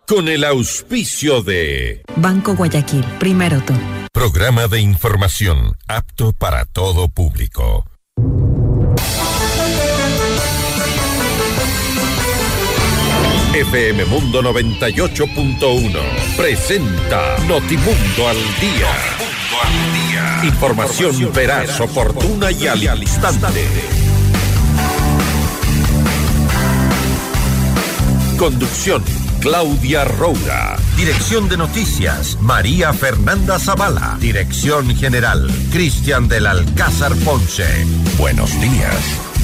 con el auspicio de Banco Guayaquil, primero tú. Programa de información apto para todo público. FM Mundo 98.1 presenta Notimundo al Día. Información veraz, oportuna y al instante. Conducción: Claudia Roura. Dirección de noticias: María Fernanda Zavala. Dirección general: Cristian del Alcázar Ponce. Buenos días.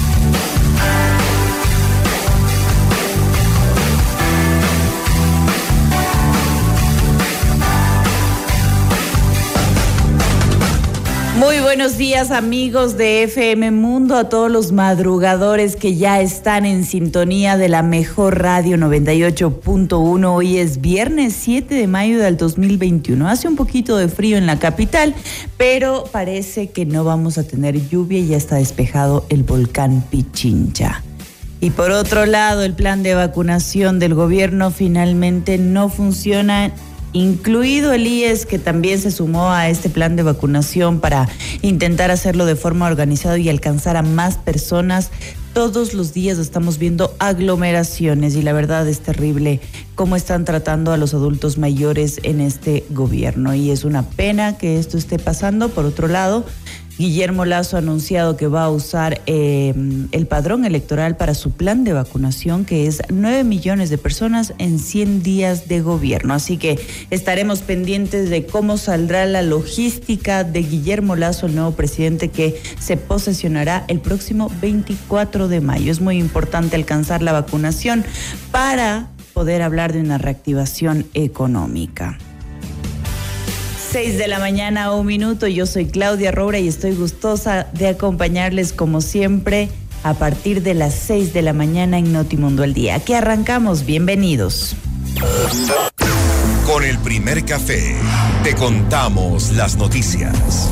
Muy buenos días, amigos de FM Mundo, a todos los madrugadores que ya están en sintonía de la mejor radio 98.1. Hoy es viernes 7 de mayo del 2021. Hace un poquito de frío en la capital, pero parece que no vamos a tener lluvia y ya está despejado el volcán Pichincha. Y por otro lado, el plan de vacunación del gobierno finalmente no funciona, incluido el IES, que también se sumó a este plan de vacunación para intentar hacerlo de forma organizada y alcanzar a más personas. Todos los días estamos viendo aglomeraciones y la verdad es terrible cómo están tratando a los adultos mayores en este gobierno y es una pena que esto esté pasando. Por otro lado, Guillermo Lasso ha anunciado que va a usar el padrón electoral para su plan de vacunación, que es 9 millones de personas en 100 días de gobierno. Así que estaremos pendientes de cómo saldrá la logística de Guillermo Lasso, el nuevo presidente que se posesionará el próximo 24 de mayo. Es muy importante alcanzar la vacunación para poder hablar de una reactivación económica. 6 de la mañana, 1 minuto. Yo soy Claudia Roura y estoy gustosa de acompañarles como siempre a partir de las 6 de la mañana en Notimundo al Día. Aquí arrancamos, bienvenidos. Con el primer café te contamos las noticias.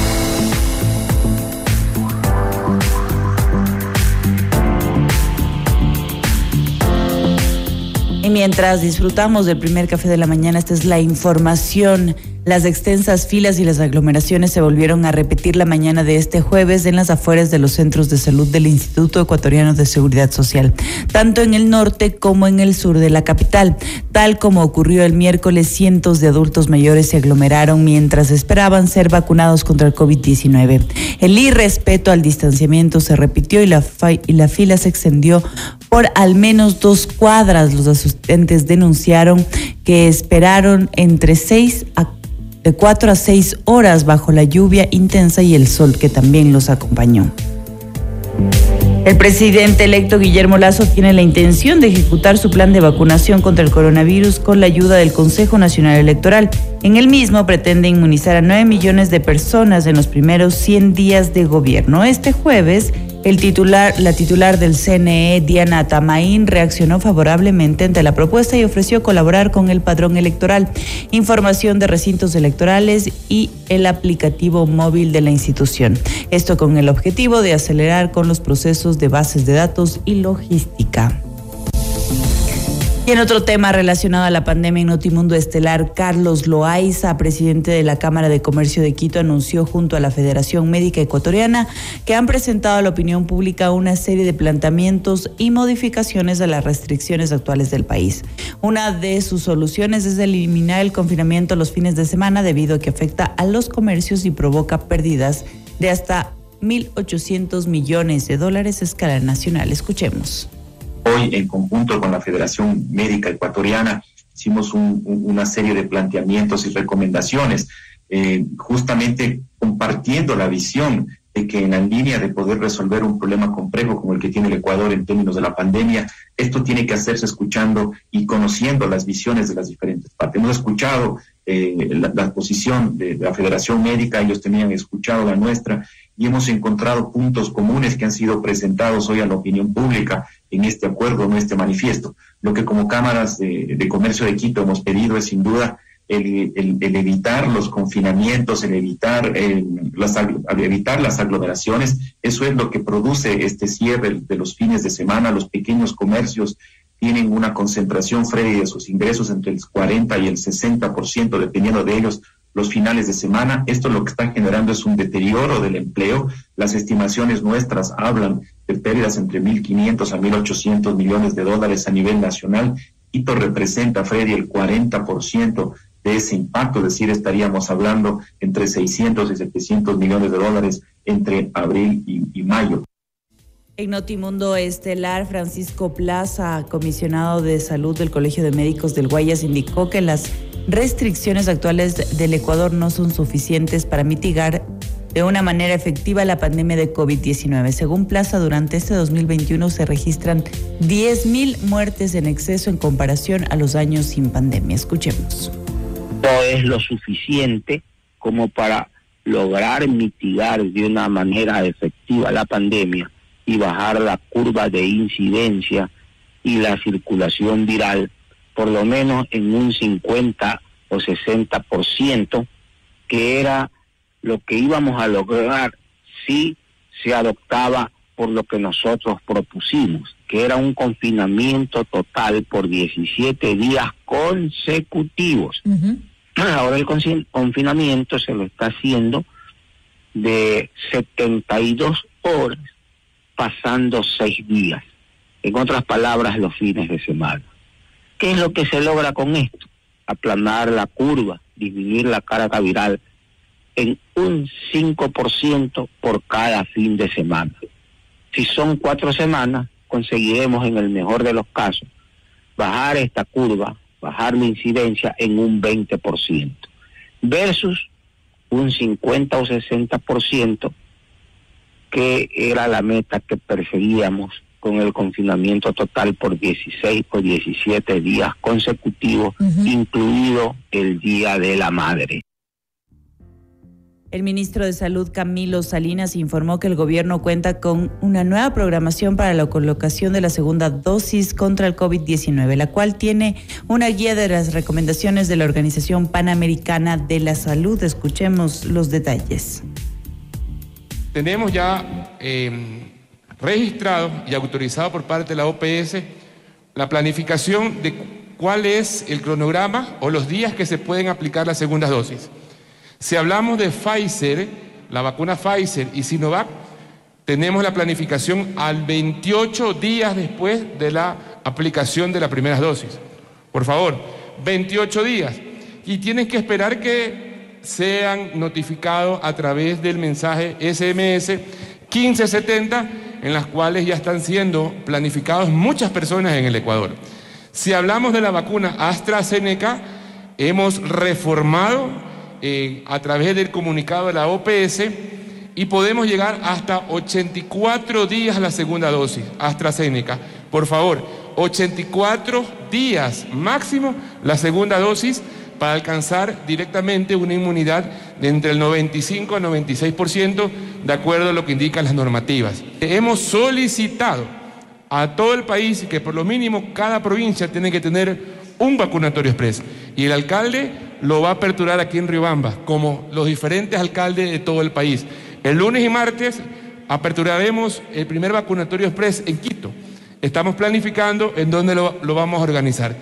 Y mientras disfrutamos del primer café de la mañana, esta es la información. Las extensas filas y las aglomeraciones se volvieron a repetir la mañana de este jueves en las afueras de los centros de salud del Instituto Ecuatoriano de Seguridad Social, tanto en el norte como en el sur de la capital. Tal como ocurrió el miércoles, cientos de adultos mayores se aglomeraron mientras esperaban ser vacunados contra el COVID-19. El irrespeto al distanciamiento se repitió y la fila se extendió por al menos 2 cuadras. Los asistentes denunciaron que esperaron de 4 a 6 horas bajo la lluvia intensa y el sol que también los acompañó. El presidente electo Guillermo Lasso tiene la intención de ejecutar su plan de vacunación contra el coronavirus con la ayuda del Consejo Nacional Electoral. En el mismo pretende inmunizar a 9 millones de personas en los primeros 100 días de gobierno. Este jueves, la titular del CNE, Diana Tamaín, reaccionó favorablemente ante la propuesta y ofreció colaborar con el padrón electoral, información de recintos electorales y el aplicativo móvil de la institución. Esto con el objetivo de acelerar con los procesos de bases de datos y logística. Y en otro tema relacionado a la pandemia en Notimundo Estelar, Carlos Loaiza, presidente de la Cámara de Comercio de Quito, anunció junto a la Federación Médica Ecuatoriana que han presentado a la opinión pública una serie de planteamientos y modificaciones a las restricciones actuales del país. Una de sus soluciones es eliminar el confinamiento los fines de semana debido a que afecta a los comercios y provoca pérdidas de hasta $1.800 millones a escala nacional. Escuchemos. Hoy, en conjunto con la Federación Médica Ecuatoriana, hicimos una serie de planteamientos y recomendaciones, justamente compartiendo la visión de que en la línea de poder resolver un problema complejo como el que tiene el Ecuador en términos de la pandemia, esto tiene que hacerse escuchando y conociendo las visiones de las diferentes partes. Hemos escuchado la posición de la Federación Médica, ellos tenían escuchado la nuestra, y hemos encontrado puntos comunes que han sido presentados hoy a la opinión pública en este acuerdo, en este manifiesto. Lo que como cámaras de comercio de Quito hemos pedido es sin duda el evitar los confinamientos, el evitar las aglomeraciones. Eso es lo que produce este cierre de los fines de semana, los pequeños comercios tienen una concentración, Freddy, de sus ingresos entre el 40 y el 60%, dependiendo de ellos, los finales de semana. Esto lo que está generando es un deterioro del empleo. Las estimaciones nuestras hablan de pérdidas entre 1.500 a 1.800 millones de dólares a nivel nacional. Esto representa, Freddy, el 40% de ese impacto, es decir, estaríamos hablando entre 600 y 700 millones de dólares entre abril y mayo. En Notimundo Estelar, Francisco Plaza, comisionado de salud del Colegio de Médicos del Guayas, indicó que las restricciones actuales del Ecuador no son suficientes para mitigar de una manera efectiva la pandemia de COVID-19. Según Plaza, durante este 2021 se registran 10.000 muertes en exceso en comparación a los años sin pandemia. Escuchemos. No es lo suficiente como para lograr mitigar de una manera efectiva la pandemia y bajar la curva de incidencia y la circulación viral, por lo menos en un 50 o 60%, que era lo que íbamos a lograr si se adoptaba por lo que nosotros propusimos, que era un confinamiento total por 17 días consecutivos. Ahora el confinamiento se lo está haciendo de 72 horas, pasando 6 días. En otras palabras, los fines de semana. ¿Qué es lo que se logra con esto? Aplanar la curva, disminuir la carga viral en un 5% por cada fin de semana. Si son 4 semanas, conseguiremos en el mejor de los casos bajar esta curva, bajar la incidencia en un 20%, versus un 50 o 60%, que era la meta que perseguíamos con el confinamiento total por 16 o 17 días consecutivos, incluido el Día de la Madre. El ministro de Salud, Camilo Salinas, informó que el gobierno cuenta con una nueva programación para la colocación de la segunda dosis contra el COVID-19, la cual tiene una guía de las recomendaciones de la Organización Panamericana de la Salud. Escuchemos los detalles. Tenemos ya registrado y autorizado por parte de la OPS la planificación de cuál es el cronograma o los días que se pueden aplicar las segundas dosis. Si hablamos de Pfizer, la vacuna Pfizer y Sinovac, tenemos la planificación al 28 días después de la aplicación de las primeras dosis. Por favor, 28 días. Y tienen que esperar que sean notificados a través del mensaje SMS 1570, en las cuales ya están siendo planificados muchas personas en el Ecuador. Si hablamos de la vacuna AstraZeneca, hemos reformado a través del comunicado de la OPS y podemos llegar hasta 84 días a la segunda dosis AstraZeneca. Por favor, 84 días máximo la segunda dosis para alcanzar directamente una inmunidad de entre el 95 a 96%, de acuerdo a lo que indican las normativas. Hemos solicitado a todo el país que por lo mínimo cada provincia tiene que tener un vacunatorio express, y el alcalde lo va a aperturar aquí en Riobamba, como los diferentes alcaldes de todo el país. El lunes y martes aperturaremos el primer vacunatorio express en Quito. Estamos planificando en dónde lo vamos a organizar.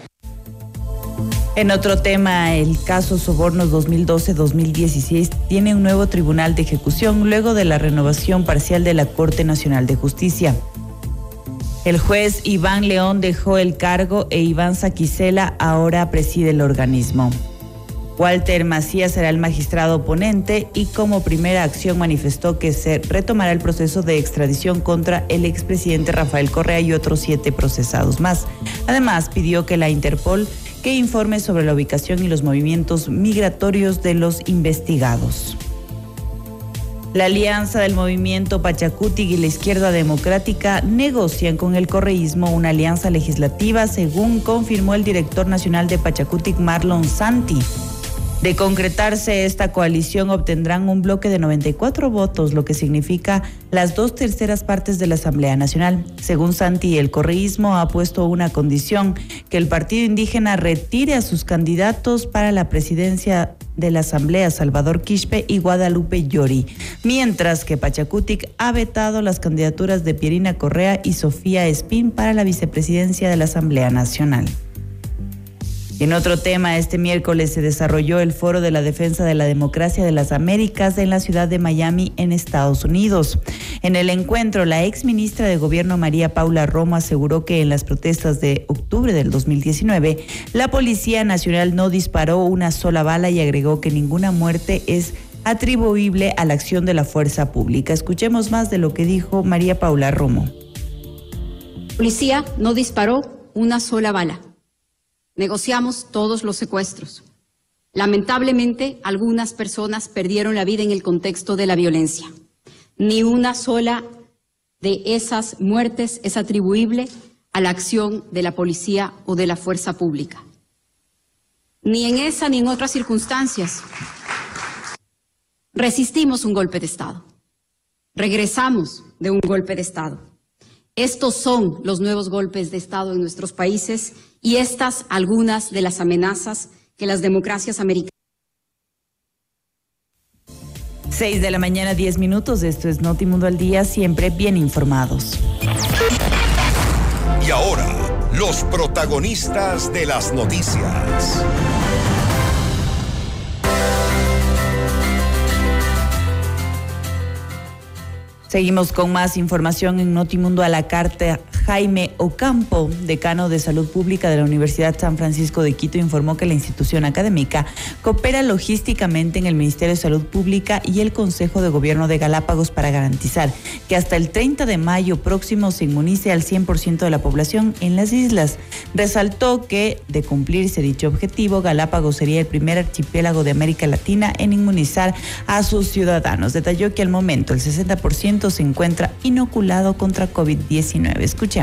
En otro tema, el caso Sobornos 2012-2016 tiene un nuevo tribunal de ejecución luego de la renovación parcial de la Corte Nacional de Justicia. El juez Iván León dejó el cargo e Iván Saquicela ahora preside el organismo. Walter Macías será el magistrado ponente y como primera acción manifestó que se retomará el proceso de extradición contra el expresidente Rafael Correa y otros 7 procesados más. Además, pidió que la Interpol que informe sobre la ubicación y los movimientos migratorios de los investigados. La alianza del movimiento Pachacutic y la izquierda democrática negocian con el correísmo una alianza legislativa, según confirmó el director nacional de Pachacutic, Marlon Santi. De concretarse esta coalición, obtendrán un bloque de 94 votos, lo que significa las 2/3 partes de la Asamblea Nacional. Según Santi, el correísmo ha puesto una condición: que el partido indígena retire a sus candidatos para la presidencia de la Asamblea, Salvador Quispe y Guadalupe Llori, mientras que Pachacutic ha vetado las candidaturas de Pierina Correa y Sofía Espín para la vicepresidencia de la Asamblea Nacional. En otro tema, este miércoles se desarrolló el Foro de la Defensa de la Democracia de las Américas en la ciudad de Miami, en Estados Unidos. En el encuentro, la exministra de Gobierno María Paula Romo aseguró que en las protestas de octubre del 2019, la Policía Nacional no disparó una sola bala y agregó que ninguna muerte es atribuible a la acción de la fuerza pública. Escuchemos más de lo que dijo María Paula Romo. La policía no disparó una sola bala. Negociamos todos los secuestros. Lamentablemente, algunas personas perdieron la vida en el contexto de la violencia. Ni una sola de esas muertes es atribuible a la acción de la policía o de la fuerza pública. Ni en esa ni en otras circunstancias resistimos un golpe de Estado. Regresamos de un golpe de Estado. Estos son los nuevos golpes de Estado en nuestros países y estas algunas de las amenazas que las democracias americanas. 6 de la mañana, 10 minutos. Esto es Notimundo al Día, siempre bien informados. Y ahora, los protagonistas de las noticias. Seguimos con más información en Notimundo a la carta. Jaime Ocampo, decano de Salud Pública de la Universidad San Francisco de Quito, informó que la institución académica coopera logísticamente en el Ministerio de Salud Pública y el Consejo de Gobierno de Galápagos para garantizar que hasta el 30 de mayo próximo se inmunice al 100% de la población en las islas. Resaltó que, de cumplirse dicho objetivo, Galápagos sería el primer archipiélago de América Latina en inmunizar a sus ciudadanos. Detalló que al momento el 60% se encuentra inoculado contra COVID-19. Escuchemos.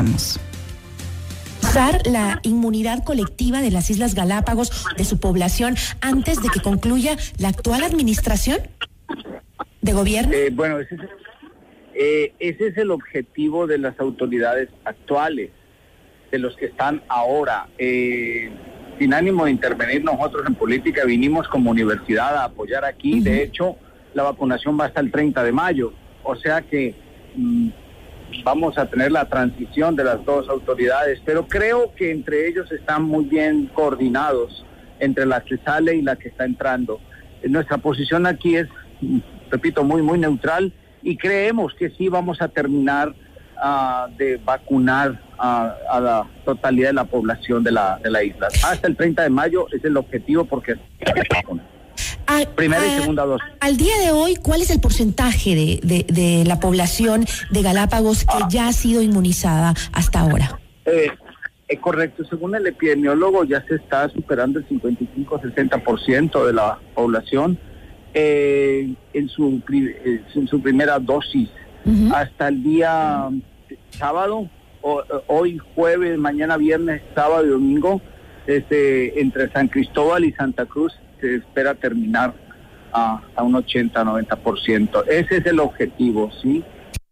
La inmunidad colectiva de las Islas Galápagos, de su población, antes de que concluya la actual administración de gobierno. Bueno, ese es el objetivo de las autoridades actuales, de los que están ahora. Sin ánimo de intervenir nosotros en política, vinimos como universidad a apoyar aquí. Uh-huh. De hecho, la vacunación va hasta el 30 de mayo. O sea que vamos a tener la transición de las dos autoridades, pero creo que entre ellos están muy bien coordinados, entre la que sale y la que está entrando. Nuestra posición aquí es, repito, muy neutral, y creemos que sí vamos a terminar de vacunar a la totalidad de la población de la isla. Hasta el 30 de mayo es el objetivo, porque primera y segunda dosis. Al día de hoy, ¿cuál es el porcentaje de la población de Galápagos que ya ha sido inmunizada hasta ahora? Correcto, según el epidemiólogo ya se está superando el 55-60% de la población en su primera dosis. Uh-huh. Hasta el día sábado, hoy jueves, mañana viernes, sábado y domingo, entre San Cristóbal y Santa Cruz se espera terminar a un 80-90%. Ese es el objetivo, ¿sí?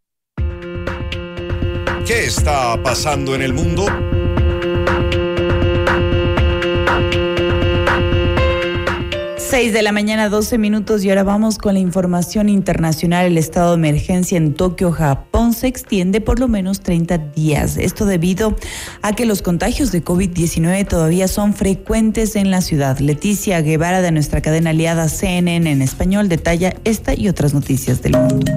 ¿Qué está pasando en el mundo? Seis de la mañana, 12 minutos, y ahora vamos con la información internacional. El estado de emergencia en Tokio, Japón, se extiende por lo menos 30 días. Esto debido a que los contagios de COVID-19 todavía son frecuentes en la ciudad. Leticia Guevara, de nuestra cadena aliada CNN en español, detalla esta y otras noticias del mundo.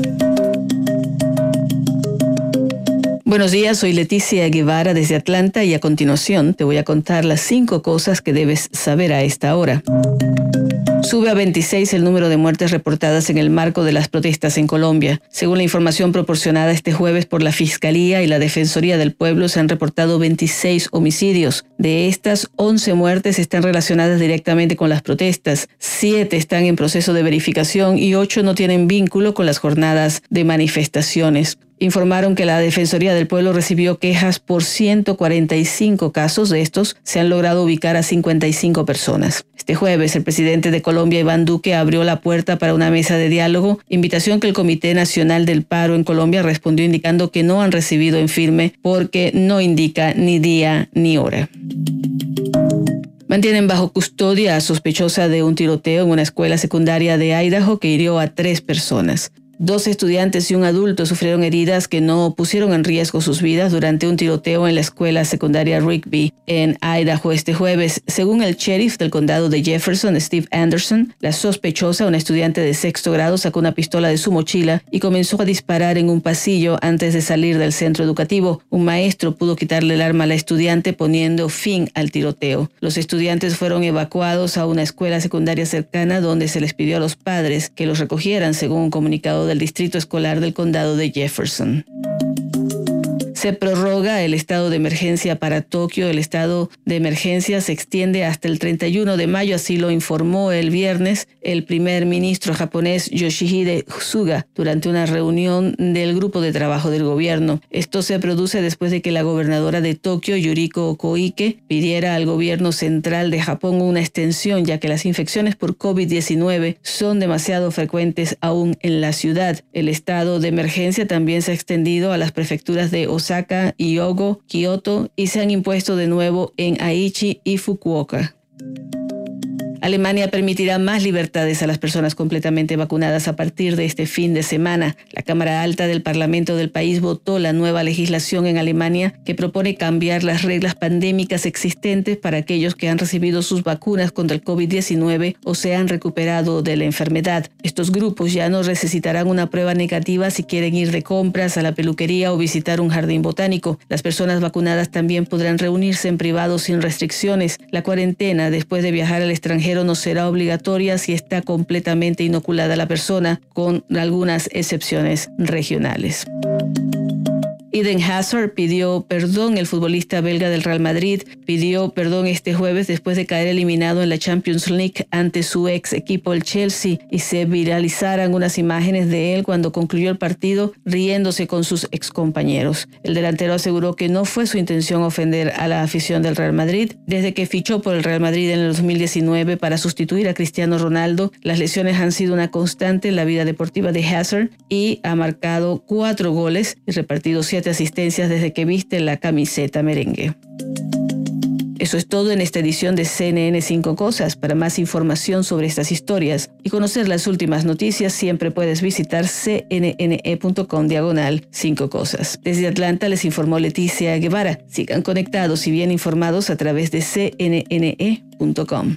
Buenos días, soy Leticia Guevara desde Atlanta y a continuación te voy a contar las 5 cosas que debes saber a esta hora. Sube a 26 el número de muertes reportadas en el marco de las protestas en Colombia. Según la información proporcionada este jueves por la Fiscalía y la Defensoría del Pueblo, se han reportado 26 homicidios. De estas, 11 muertes están relacionadas directamente con las protestas, 7 están en proceso de verificación y 8 no tienen vínculo con las jornadas de manifestaciones. Informaron que la Defensoría del Pueblo recibió quejas por 145 casos. De estos, se han logrado ubicar a 55 personas. Este jueves, el presidente de Colombia, Iván Duque, abrió la puerta para una mesa de diálogo, invitación que el Comité Nacional del Paro en Colombia respondió indicando que no han recibido en firme porque no indica ni día ni hora. Mantienen bajo custodia a sospechosa de un tiroteo en una escuela secundaria de Idaho que hirió a 3 personas. 2 estudiantes y un adulto sufrieron heridas que no pusieron en riesgo sus vidas durante un tiroteo en la escuela secundaria Rigby en Idaho este jueves. Según el sheriff del condado de Jefferson, Steve Anderson, la sospechosa, una estudiante de 6º grado, sacó una pistola de su mochila y comenzó a disparar en un pasillo antes de salir del centro educativo. Un maestro pudo quitarle el arma a la estudiante, poniendo fin al tiroteo. Los estudiantes fueron evacuados a una escuela secundaria cercana donde se les pidió a los padres que los recogieran, según un comunicado del Distrito Escolar del Condado de Jefferson. Se prorroga el estado de emergencia para Tokio. El estado de emergencia se extiende hasta el 31 de mayo, así lo informó el viernes el primer ministro japonés Yoshihide Suga durante una reunión del grupo de trabajo del gobierno. Esto se produce después de que la gobernadora de Tokio, Yuriko Koike, pidiera al gobierno central de Japón una extensión, ya que las infecciones por COVID-19 son demasiado frecuentes aún en la ciudad. El estado de emergencia también se ha extendido a las prefecturas de Osaka, Hyogo, Kioto y se han impuesto de nuevo en Aichi y Fukuoka. Alemania permitirá más libertades a las personas completamente vacunadas a partir de este fin de semana. La Cámara Alta del Parlamento del país votó la nueva legislación en Alemania que propone cambiar las reglas pandémicas existentes para aquellos que han recibido sus vacunas contra el COVID-19 o se han recuperado de la enfermedad. Estos grupos ya no necesitarán una prueba negativa si quieren ir de compras, a la peluquería o visitar un jardín botánico. Las personas vacunadas también podrán reunirse en privado sin restricciones. La cuarentena después de viajar al extranjero no será obligatoria si está completamente inoculada la persona, con algunas excepciones regionales. Eden Hazard pidió perdón. El futbolista belga del Real Madrid pidió perdón este jueves después de caer eliminado en la Champions League ante su ex equipo, el Chelsea, y se viralizaran unas imágenes de él cuando concluyó el partido riéndose con sus excompañeros. El delantero aseguró que no fue su intención ofender a la afición del Real Madrid. Desde que fichó por el Real Madrid en el 2019 para sustituir a Cristiano Ronaldo, las lesiones han sido una constante en la vida deportiva de Hazard y ha marcado 4 goles y repartido 7 asistencias desde que viste la camiseta merengue. Eso es todo en esta edición de CNN 5 Cosas. Para más información sobre estas historias y conocer las últimas noticias, siempre puedes visitar cnne.com/5 Cosas. Desde Atlanta les informó Leticia Guevara. Sigan conectados y bien informados a través de cnne.com.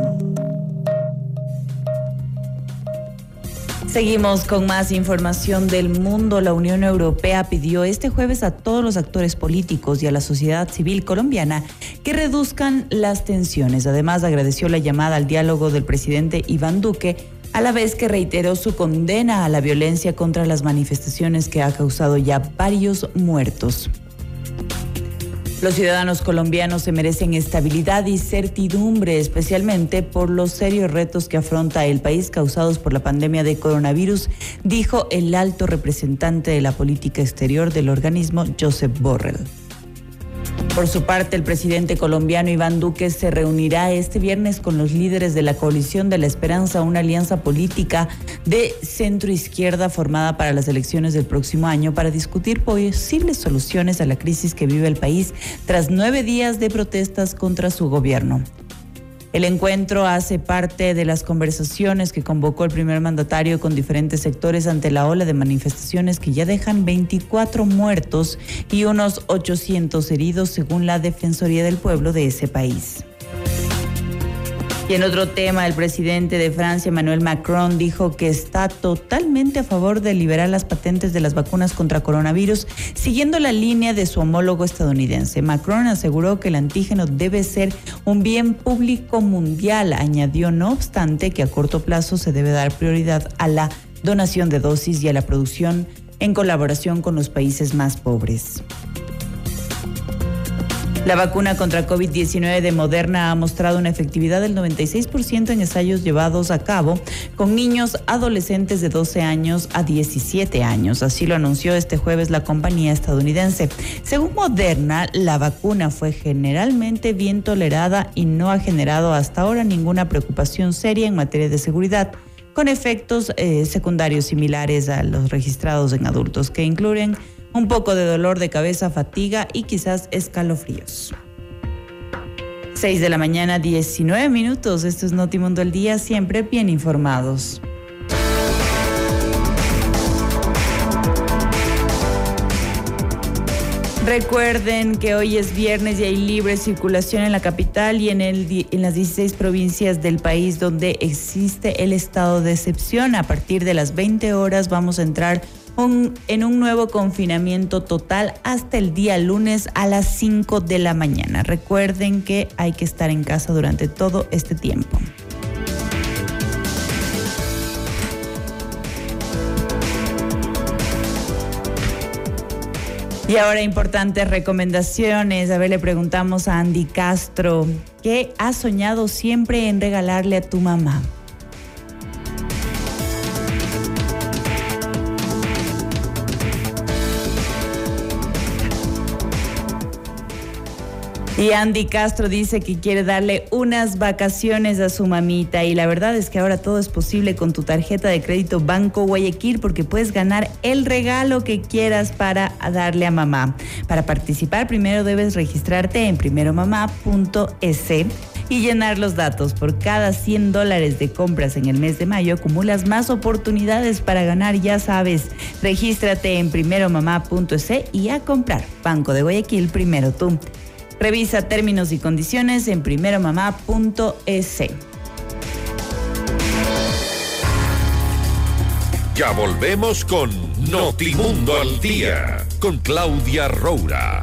Seguimos con más información del mundo. La Unión Europea pidió este jueves a todos los actores políticos y a la sociedad civil colombiana que reduzcan las tensiones. Además, agradeció la llamada al diálogo del presidente Iván Duque, a la vez que reiteró su condena a la violencia contra las manifestaciones que ha causado ya varios muertos. Los ciudadanos colombianos se merecen estabilidad y certidumbre, especialmente por los serios retos que afronta el país causados por la pandemia de coronavirus, dijo el alto representante de la política exterior del organismo, Josep Borrell. Por su parte, el presidente colombiano Iván Duque se reunirá este viernes con los líderes de la Coalición de la Esperanza, una alianza política de centro-izquierda formada para las elecciones del próximo año, para discutir posibles soluciones a la crisis que vive el país tras 9 días de protestas contra su gobierno. El encuentro hace parte de las conversaciones que convocó el primer mandatario con diferentes sectores ante la ola de manifestaciones que ya dejan 24 muertos y unos 800 heridos, según la Defensoría del Pueblo de ese país. Y en otro tema, el presidente de Francia, Emmanuel Macron, dijo que está totalmente a favor de liberar las patentes de las vacunas contra coronavirus, siguiendo la línea de su homólogo estadounidense. Macron aseguró que el antígeno debe ser un bien público mundial. Añadió, no obstante, que a corto plazo se debe dar prioridad a la donación de dosis y a la producción en colaboración con los países más pobres. La vacuna contra COVID-19 de Moderna ha mostrado una efectividad del 96% en ensayos llevados a cabo con niños adolescentes de 12 años a 17 años. Así lo anunció este jueves la compañía estadounidense. Según Moderna, la vacuna fue generalmente bien tolerada y no ha generado hasta ahora ninguna preocupación seria en materia de seguridad, con efectos secundarios similares a los registrados en adultos, que incluyen un poco de dolor de cabeza, fatiga y quizás escalofríos. 6 de la mañana, 19 minutos. Esto es Notimundo al Día, siempre bien informados. Recuerden que hoy es viernes y hay libre circulación en la capital y en las 16 provincias del país donde existe el estado de excepción. A partir de las 20 horas vamos a entrar en un nuevo confinamiento total hasta el día lunes a las 5 de la mañana. Recuerden que hay que estar en casa durante todo este tiempo. Y ahora importantes recomendaciones. A ver, le preguntamos a Andy Castro, ¿qué has soñado siempre en regalarle a tu mamá? Y Andy Castro dice que quiere darle unas vacaciones a su mamita y la verdad es que ahora todo es posible con tu tarjeta de crédito Banco Guayaquil porque puedes ganar el regalo que quieras para darle a mamá. Para participar primero debes registrarte en primeromamá.es y llenar los datos. Por cada $100 de compras en el mes de mayo acumulas más oportunidades para ganar, ya sabes. Regístrate en primeromamá.es y a comprar. Banco de Guayaquil, primero tú. Revisa términos y condiciones en primeromamá.es. Ya volvemos con Notimundo al Día, con Claudia Roura.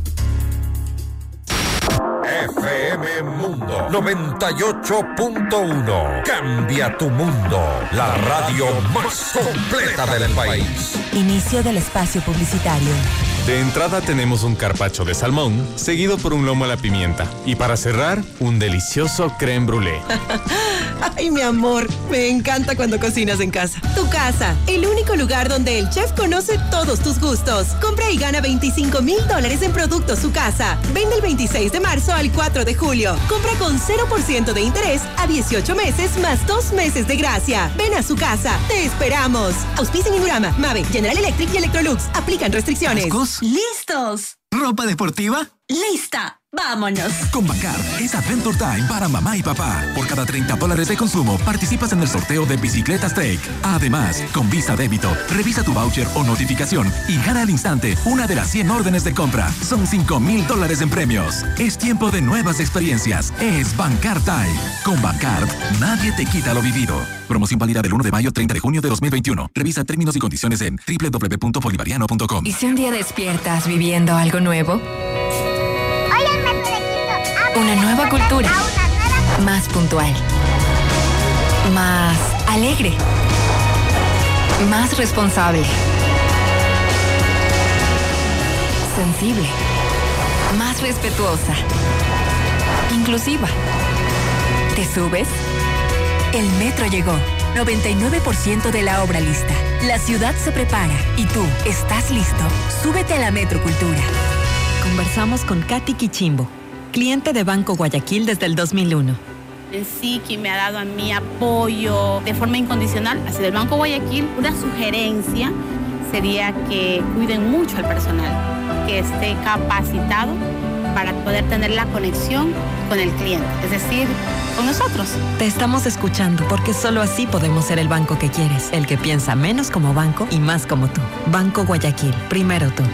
FM Mundo 98.1. Cambia tu mundo. La radio más completa del país. Inicio del espacio publicitario. De entrada tenemos un carpaccio de salmón, seguido por un lomo a la pimienta. Y para cerrar, un delicioso crème brûlée. Ay, mi amor, me encanta cuando cocinas en casa. Tu casa, el único lugar donde el chef conoce todos tus gustos. Compra y gana $25,000 en productos Su Casa. Vende el 26 de marzo al 4 de julio. Compra con 0% de interés a 18 meses más 2 meses de gracia. Ven a Su Casa. Te esperamos. Auspician Indurama, Mave, General Electric y Electrolux. Aplican restricciones. ¡Listos! ¿Ropa deportiva? ¡Lista! ¡Vámonos! Con Bacar es Adventure Time para mamá y papá. Por cada $30 de consumo, participas en el sorteo de bicicletas Take. Además, con Visa Débito, revisa tu voucher o notificación y gana al instante una de las 100 órdenes de compra. Son $5,000 en premios. Es tiempo de nuevas experiencias. Es Bacar Time. Con Bacar, nadie te quita lo vivido. Promoción válida del 1 de mayo al 30 de junio de 2021. Revisa términos y condiciones en www.bolivariano.com. ¿Y si un día despiertas viviendo algo nuevo? Una nueva cultura, más puntual, más alegre, más responsable, sensible, más respetuosa, inclusiva. ¿Te subes? El metro llegó. 99% de la obra lista. La ciudad se prepara. ¿Y tú, estás listo? Súbete a la Metrocultura. Conversamos con Katy Quichimbo, cliente de Banco Guayaquil desde el 2001. En sí, quien me ha dado a mí apoyo de forma incondicional ha sido el Banco Guayaquil. Una sugerencia sería que cuiden mucho al personal, que esté capacitado para poder tener la conexión con el cliente, es decir, con nosotros. Te estamos escuchando porque solo así podemos ser el banco que quieres, el que piensa menos como banco y más como tú. Banco Guayaquil, primero tú.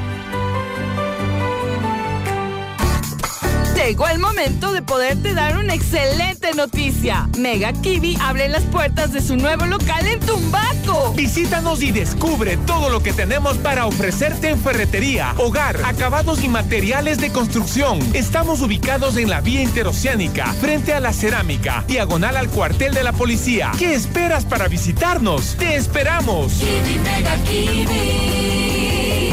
Llegó el momento de poderte dar una excelente noticia. Mega Kiwi abre las puertas de su nuevo local en Tumbaco. Visítanos y descubre todo lo que tenemos para ofrecerte en ferretería, hogar, acabados y materiales de construcción. Estamos ubicados en la vía interoceánica, frente a la cerámica, diagonal al cuartel de la policía. ¿Qué esperas para visitarnos? ¡Te esperamos! Kiwi Mega Kiwi.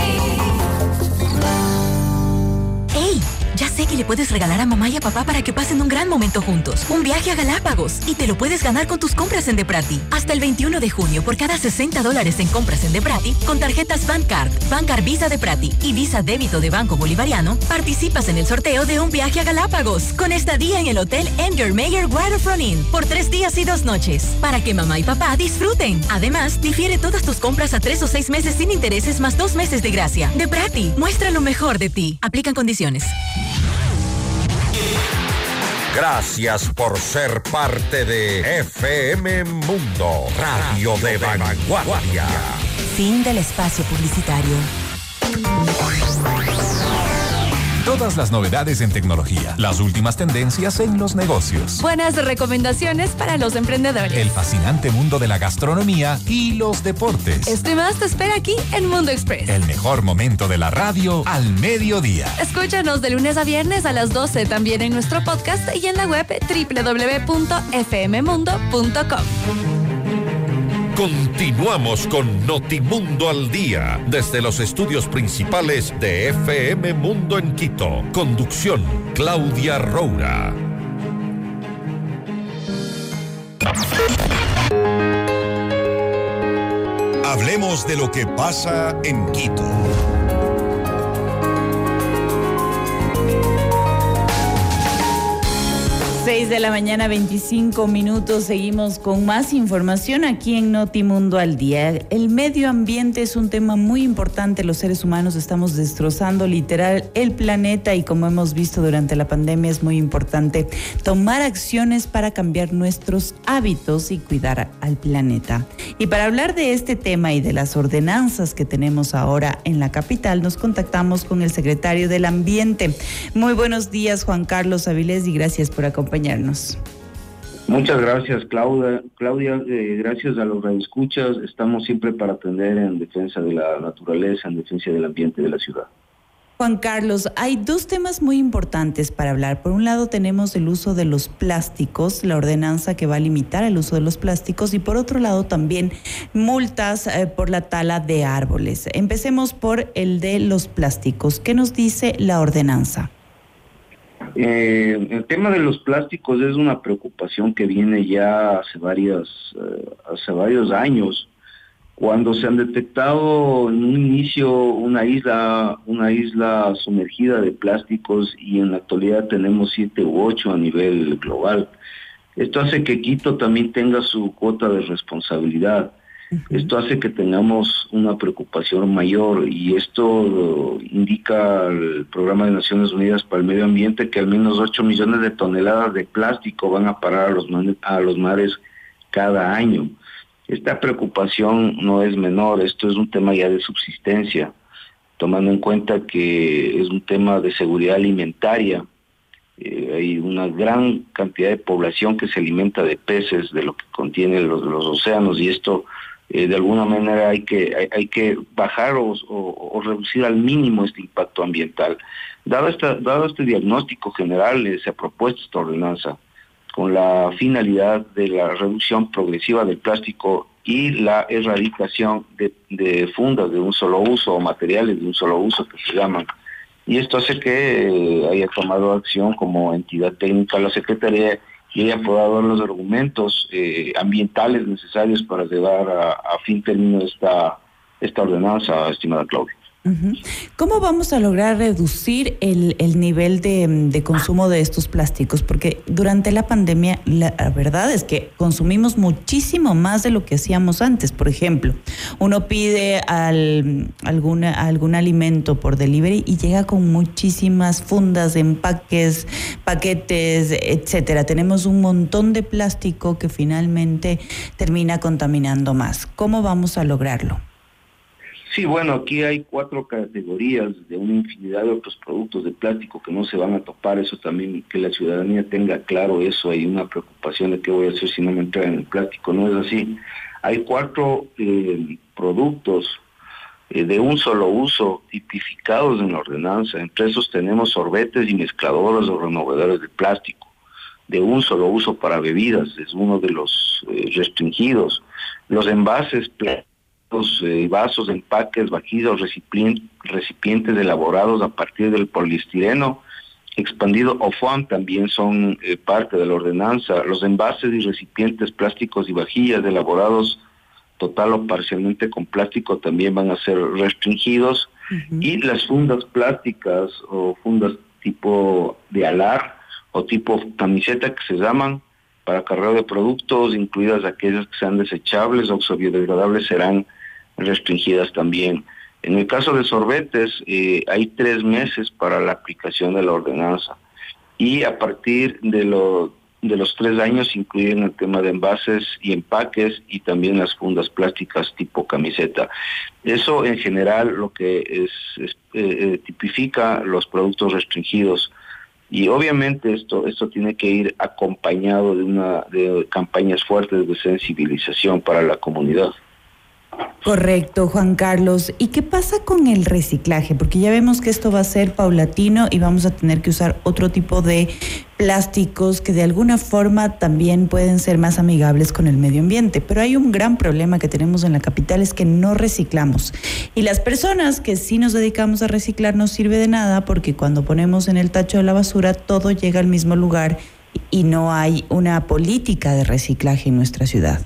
¡Ey! Ya sé que le puedes regalar a mamá y a papá para que pasen un gran momento juntos. Un viaje a Galápagos. Y te lo puedes ganar con tus compras en Deprati. Hasta el 21 de junio, por cada $60 en compras en Deprati, con tarjetas Bancard, Bancard Visa Deprati y Visa Débito de Banco Bolivariano, participas en el sorteo de un viaje a Galápagos, con estadía en el Hotel Engermeyer Waterfront Inn, por 3 días y 2 noches, para que mamá y papá disfruten. Además, difiere todas tus compras a 3 o 6 meses sin intereses más 2 meses de gracia. Deprati, muestra lo mejor de ti. Aplican condiciones. Gracias por ser parte de FM Mundo, radio de vanguardia. Fin del espacio publicitario. Todas las novedades en tecnología, las últimas tendencias en los negocios. Buenas recomendaciones para los emprendedores. El fascinante mundo de la gastronomía y los deportes. Esto y más te espera aquí en Mundo Express. El mejor momento de la radio al mediodía. Escúchanos de lunes a viernes a las 12, también en nuestro podcast y en la web www.fmmundo.com. Continuamos con Notimundo al Día, desde los estudios principales de FM Mundo en Quito. Conducción, Claudia Roura. Hablemos de lo que pasa en Quito. 6 de la mañana, 25 minutos. Seguimos con más información aquí en Notimundo al Día. El medio ambiente es un tema muy importante. Los seres humanos estamos destrozando literal el planeta y, como hemos visto durante la pandemia, es muy importante tomar acciones para cambiar nuestros hábitos y cuidar al planeta. Y para hablar de este tema y de las ordenanzas que tenemos ahora en la capital, nos contactamos con el secretario del Ambiente. Muy buenos días, Juan Carlos Avilés, y gracias por acompañarnos. Muchas gracias, Claudia. Gracias a los radioescuchas. Estamos siempre para atender en defensa de la naturaleza, en defensa del ambiente de la ciudad. Juan Carlos, hay dos temas muy importantes para hablar. Por un lado tenemos el uso de los plásticos, la ordenanza que va a limitar el uso de los plásticos, y por otro lado también multas por la tala de árboles. Empecemos por el de los plásticos. ¿Qué nos dice la ordenanza? El tema de los plásticos es una preocupación que viene ya hace varios años, cuando se han detectado en un inicio una isla sumergida de plásticos, y en la actualidad tenemos 7 u 8 a nivel global. Esto hace que Quito también tenga su cuota de responsabilidad. Esto hace que tengamos una preocupación mayor, y esto indica el Programa de Naciones Unidas para el Medio Ambiente que al menos 8 millones de toneladas de plástico van a parar a los mares cada año. Esta preocupación no es menor, esto es un tema ya de subsistencia, tomando en cuenta que es un tema de seguridad alimentaria. Hay una gran cantidad de población que se alimenta de peces, de lo que contienen los océanos, y esto de alguna manera hay que bajar o reducir al mínimo este impacto ambiental. Dado este diagnóstico general, se ha propuesto esta ordenanza con la finalidad de la reducción progresiva del plástico y la erradicación de fundas de un solo uso o materiales de un solo uso, que se llaman. Y esto hace que haya tomado acción como entidad técnica la Secretaría y haya podido dar los argumentos ambientales necesarios para llevar a fin término esta ordenanza, estimada Claudia. ¿Cómo vamos a lograr reducir el nivel de consumo de estos plásticos? Porque durante la pandemia la verdad es que consumimos muchísimo más de lo que hacíamos antes. Por ejemplo, uno pide algún alimento por delivery y llega con muchísimas fundas, empaques, paquetes, etcétera. Tenemos un montón de plástico que finalmente termina contaminando más. ¿Cómo vamos a lograrlo? Sí, bueno, aquí hay 4 categorías de una infinidad de otros productos de plástico que no se van a topar. Eso también, que la ciudadanía tenga claro eso. Hay una preocupación de qué voy a hacer si no me entregan el plástico. No es así. Hay 4 productos de un solo uso tipificados en la ordenanza. Entre esos tenemos sorbetes y mezcladoras o renovadores de plástico de un solo uso para bebidas. Es uno de los restringidos. Los envases plásticos, vasos, empaques, vajillas, recipientes elaborados a partir del poliestireno expandido o foam también son parte de la ordenanza. Los envases y recipientes plásticos y vajillas elaborados total o parcialmente con plástico también van a ser restringidos. Y las fundas plásticas o fundas tipo de alar o tipo camiseta, que se llaman, para carreo de productos, incluidas aquellas que sean desechables o biodegradables, serán restringidas también. En el caso de sorbetes, hay 3 meses para la aplicación de la ordenanza. y a partir de los 3 años incluyen el tema de envases y empaques y también las fundas plásticas tipo camiseta. Eso en general lo que tipifica los productos restringidos. Y obviamente esto tiene que ir acompañado de campañas fuertes de sensibilización para la comunidad. Correcto, Juan Carlos. ¿Y qué pasa con el reciclaje? Porque ya vemos que esto va a ser paulatino y vamos a tener que usar otro tipo de plásticos que de alguna forma también pueden ser más amigables con el medio ambiente. Pero hay un gran problema que tenemos en la capital, es que no reciclamos. Y las personas que sí nos dedicamos a reciclar no sirve de nada, porque cuando ponemos en el tacho de la basura todo llega al mismo lugar y no hay una política de reciclaje en nuestra ciudad.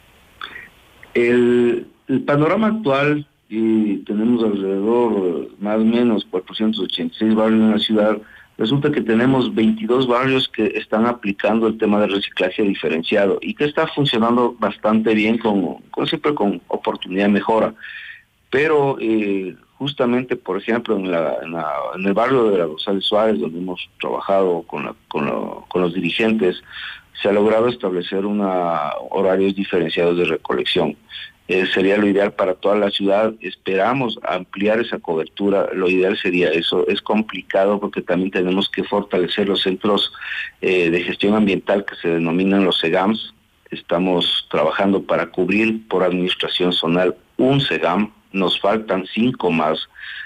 El panorama actual, y tenemos alrededor más o menos 486 barrios en la ciudad, resulta que tenemos 22 barrios que están aplicando el tema del reciclaje diferenciado y que está funcionando bastante bien, siempre con oportunidad de mejora. Pero justamente, por ejemplo, en el barrio de la González Suárez, donde hemos trabajado con los dirigentes, se ha logrado establecer horarios diferenciados de recolección. Sería lo ideal para toda la ciudad. Esperamos ampliar esa cobertura. Lo ideal sería eso. Es complicado porque también tenemos que fortalecer los centros de gestión ambiental que se denominan los CEGAMs. Estamos trabajando para cubrir por administración zonal un CEGAM. Nos faltan 5 más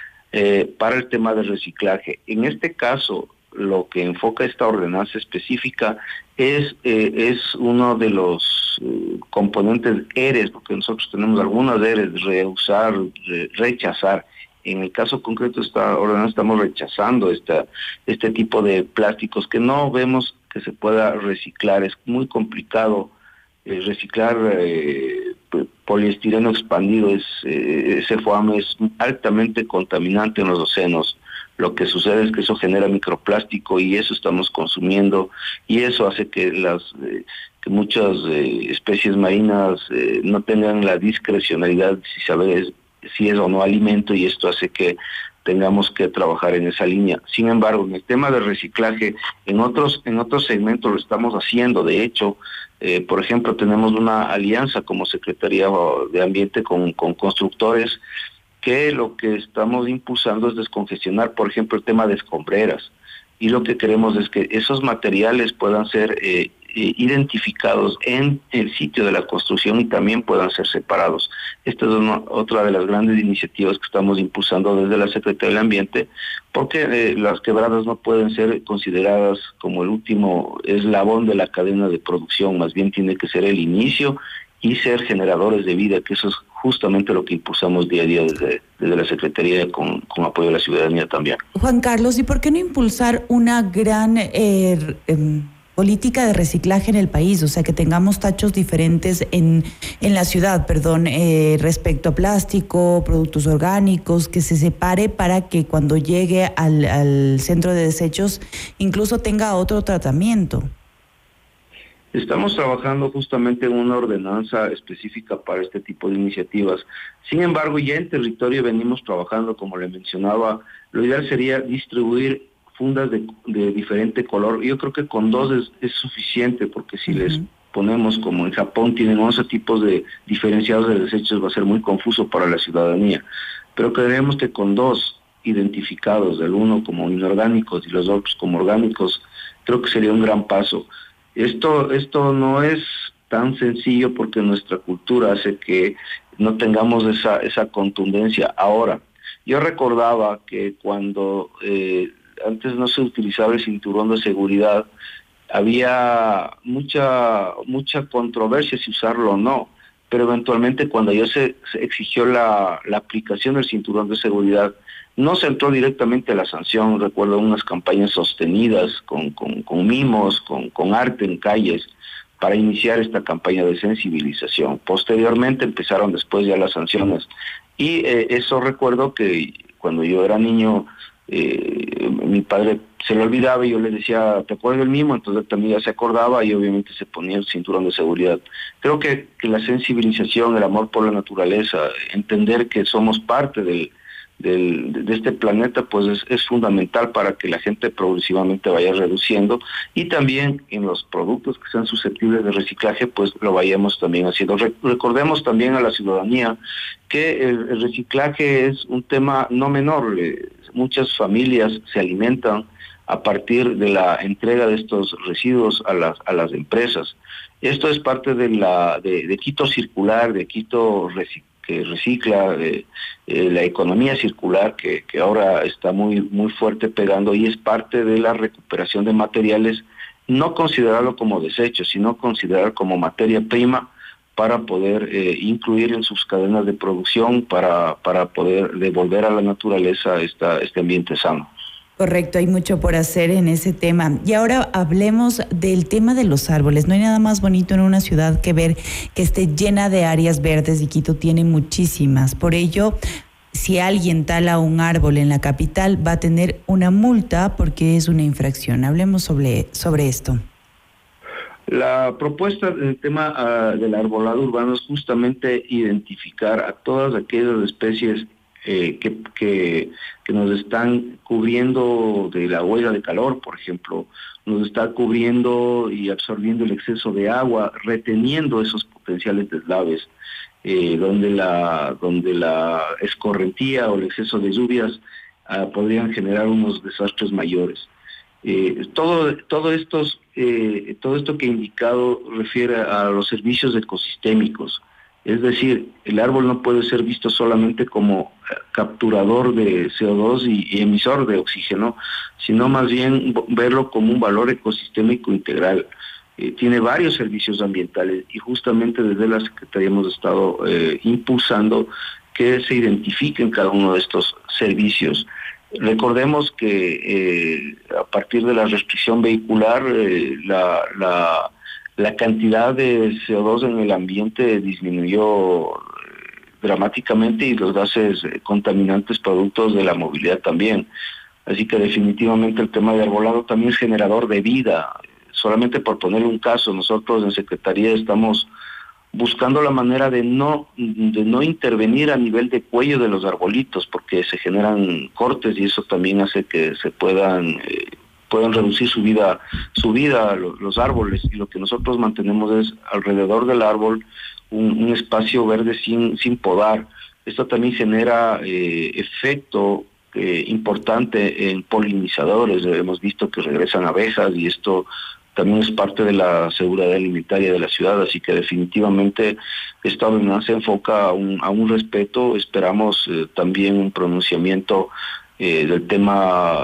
para el tema del reciclaje. En este caso, lo que enfoca esta ordenanza específica es uno de los componentes ERES, porque nosotros tenemos algunas ERES, reusar, rechazar. En el caso concreto de esta ordenanza estamos rechazando este tipo de plásticos que no vemos que se pueda reciclar. Es muy complicado reciclar poliestireno expandido. Ese FOAM es altamente contaminante en los océanos. Lo que sucede es que eso genera microplástico y eso estamos consumiendo, y eso hace que que muchas especies marinas no tengan la discrecionalidad si saber si es o no alimento, y esto hace que tengamos que trabajar en esa línea. Sin embargo, en el tema de reciclaje, en otros segmentos lo estamos haciendo. De hecho, por ejemplo, tenemos una alianza como Secretaría de Ambiente con constructores, que lo que estamos impulsando es descongestionar, por ejemplo, el tema de escombreras. Y lo que queremos es que esos materiales puedan ser identificados en el sitio de la construcción y también puedan ser separados. Esta es otra de las grandes iniciativas que estamos impulsando desde la Secretaría del Ambiente, porque las quebradas no pueden ser consideradas como el último eslabón de la cadena de producción, más bien tiene que ser el inicio y ser generadores de vida, que eso es justamente lo que impulsamos día a día desde la Secretaría con apoyo de la ciudadanía también. Juan Carlos, ¿y por qué no impulsar una gran política de reciclaje en el país? O sea, que tengamos tachos diferentes en la ciudad, respecto a plástico, productos orgánicos, que se separe para que cuando llegue al centro de desechos incluso tenga otro tratamiento. Estamos trabajando justamente en una ordenanza específica para este tipo de iniciativas. Sin embargo, ya en territorio venimos trabajando, como le mencionaba, lo ideal sería distribuir fundas de diferente color. Yo creo que con 2 es suficiente, porque si les ponemos, como en Japón tienen 11 tipos de diferenciados de desechos, va a ser muy confuso para la ciudadanía. Pero creemos que con 2 identificados, el uno como inorgánicos y los otros como orgánicos, creo que sería un gran paso. Esto no es tan sencillo porque nuestra cultura hace que no tengamos esa contundencia. Ahora, yo recordaba que cuando antes no se utilizaba el cinturón de seguridad, había mucha controversia si usarlo o no, pero eventualmente cuando ya se exigió la aplicación del cinturón de seguridad, no se entró directamente a la sanción. Recuerdo unas campañas sostenidas con mimos, con arte en calles, para iniciar esta campaña de sensibilización. Posteriormente empezaron después ya las sanciones. Y eso recuerdo que cuando yo era niño, mi padre se lo olvidaba y yo le decía, ¿te acuerdas del mimo? Entonces también ya se acordaba y obviamente se ponía el cinturón de seguridad. Creo que la sensibilización, el amor por la naturaleza, entender que somos parte del de este planeta, pues es fundamental para que la gente progresivamente vaya reduciendo, y también en los productos que sean susceptibles de reciclaje, pues lo vayamos también haciendo. Recordemos también a la ciudadanía que el reciclaje es un tema no menor. Muchas familias se alimentan a partir de la entrega de estos residuos a las empresas. Esto es parte de Quito Circular, de Quito que recicla, la economía circular que ahora está muy fuerte pegando, y es parte de la recuperación de materiales, no considerarlo como desecho, sino considerar como materia prima para poder incluir en sus cadenas de producción, para poder devolver a la naturaleza este ambiente sano. Correcto, hay mucho por hacer en ese tema. Y ahora hablemos del tema de los árboles. No hay nada más bonito en una ciudad que ver que esté llena de áreas verdes, y Quito tiene muchísimas. Por ello, si alguien tala un árbol en la capital, va a tener una multa porque es una infracción. Hablemos sobre esto. La propuesta del tema del arbolado urbano es justamente identificar a todas aquellas especies que nos están cubriendo de la huella de calor, por ejemplo, nos está cubriendo y absorbiendo el exceso de agua, reteniendo esos potenciales deslaves, donde la escorrentía o el exceso de lluvias podrían generar unos desastres mayores. Todo esto que he indicado refiere a los servicios ecosistémicos. Es decir, el árbol no puede ser visto solamente como capturador de CO2 y emisor de oxígeno, sino más bien verlo como un valor ecosistémico integral. Tiene varios servicios ambientales, y justamente desde la Secretaría hemos estado impulsando que se identifiquen cada uno de estos servicios. Recordemos que a partir de la restricción vehicular, la cantidad de CO2 en el ambiente disminuyó dramáticamente, y los gases contaminantes productos de la movilidad también. Así que definitivamente el tema de arbolado también es generador de vida. Solamente por ponerle un caso, nosotros en Secretaría estamos buscando la manera de no intervenir a nivel de cuello de los arbolitos, porque se generan cortes, y eso también hace que se puedan reducir su vida los árboles, y lo que nosotros mantenemos es alrededor del árbol un espacio verde sin podar. Esto también genera efecto importante en polinizadores. Hemos visto que regresan abejas, y esto también es parte de la seguridad alimentaria de la ciudad, así que definitivamente esta ordenanza se enfoca a un respeto. Esperamos también un pronunciamiento del tema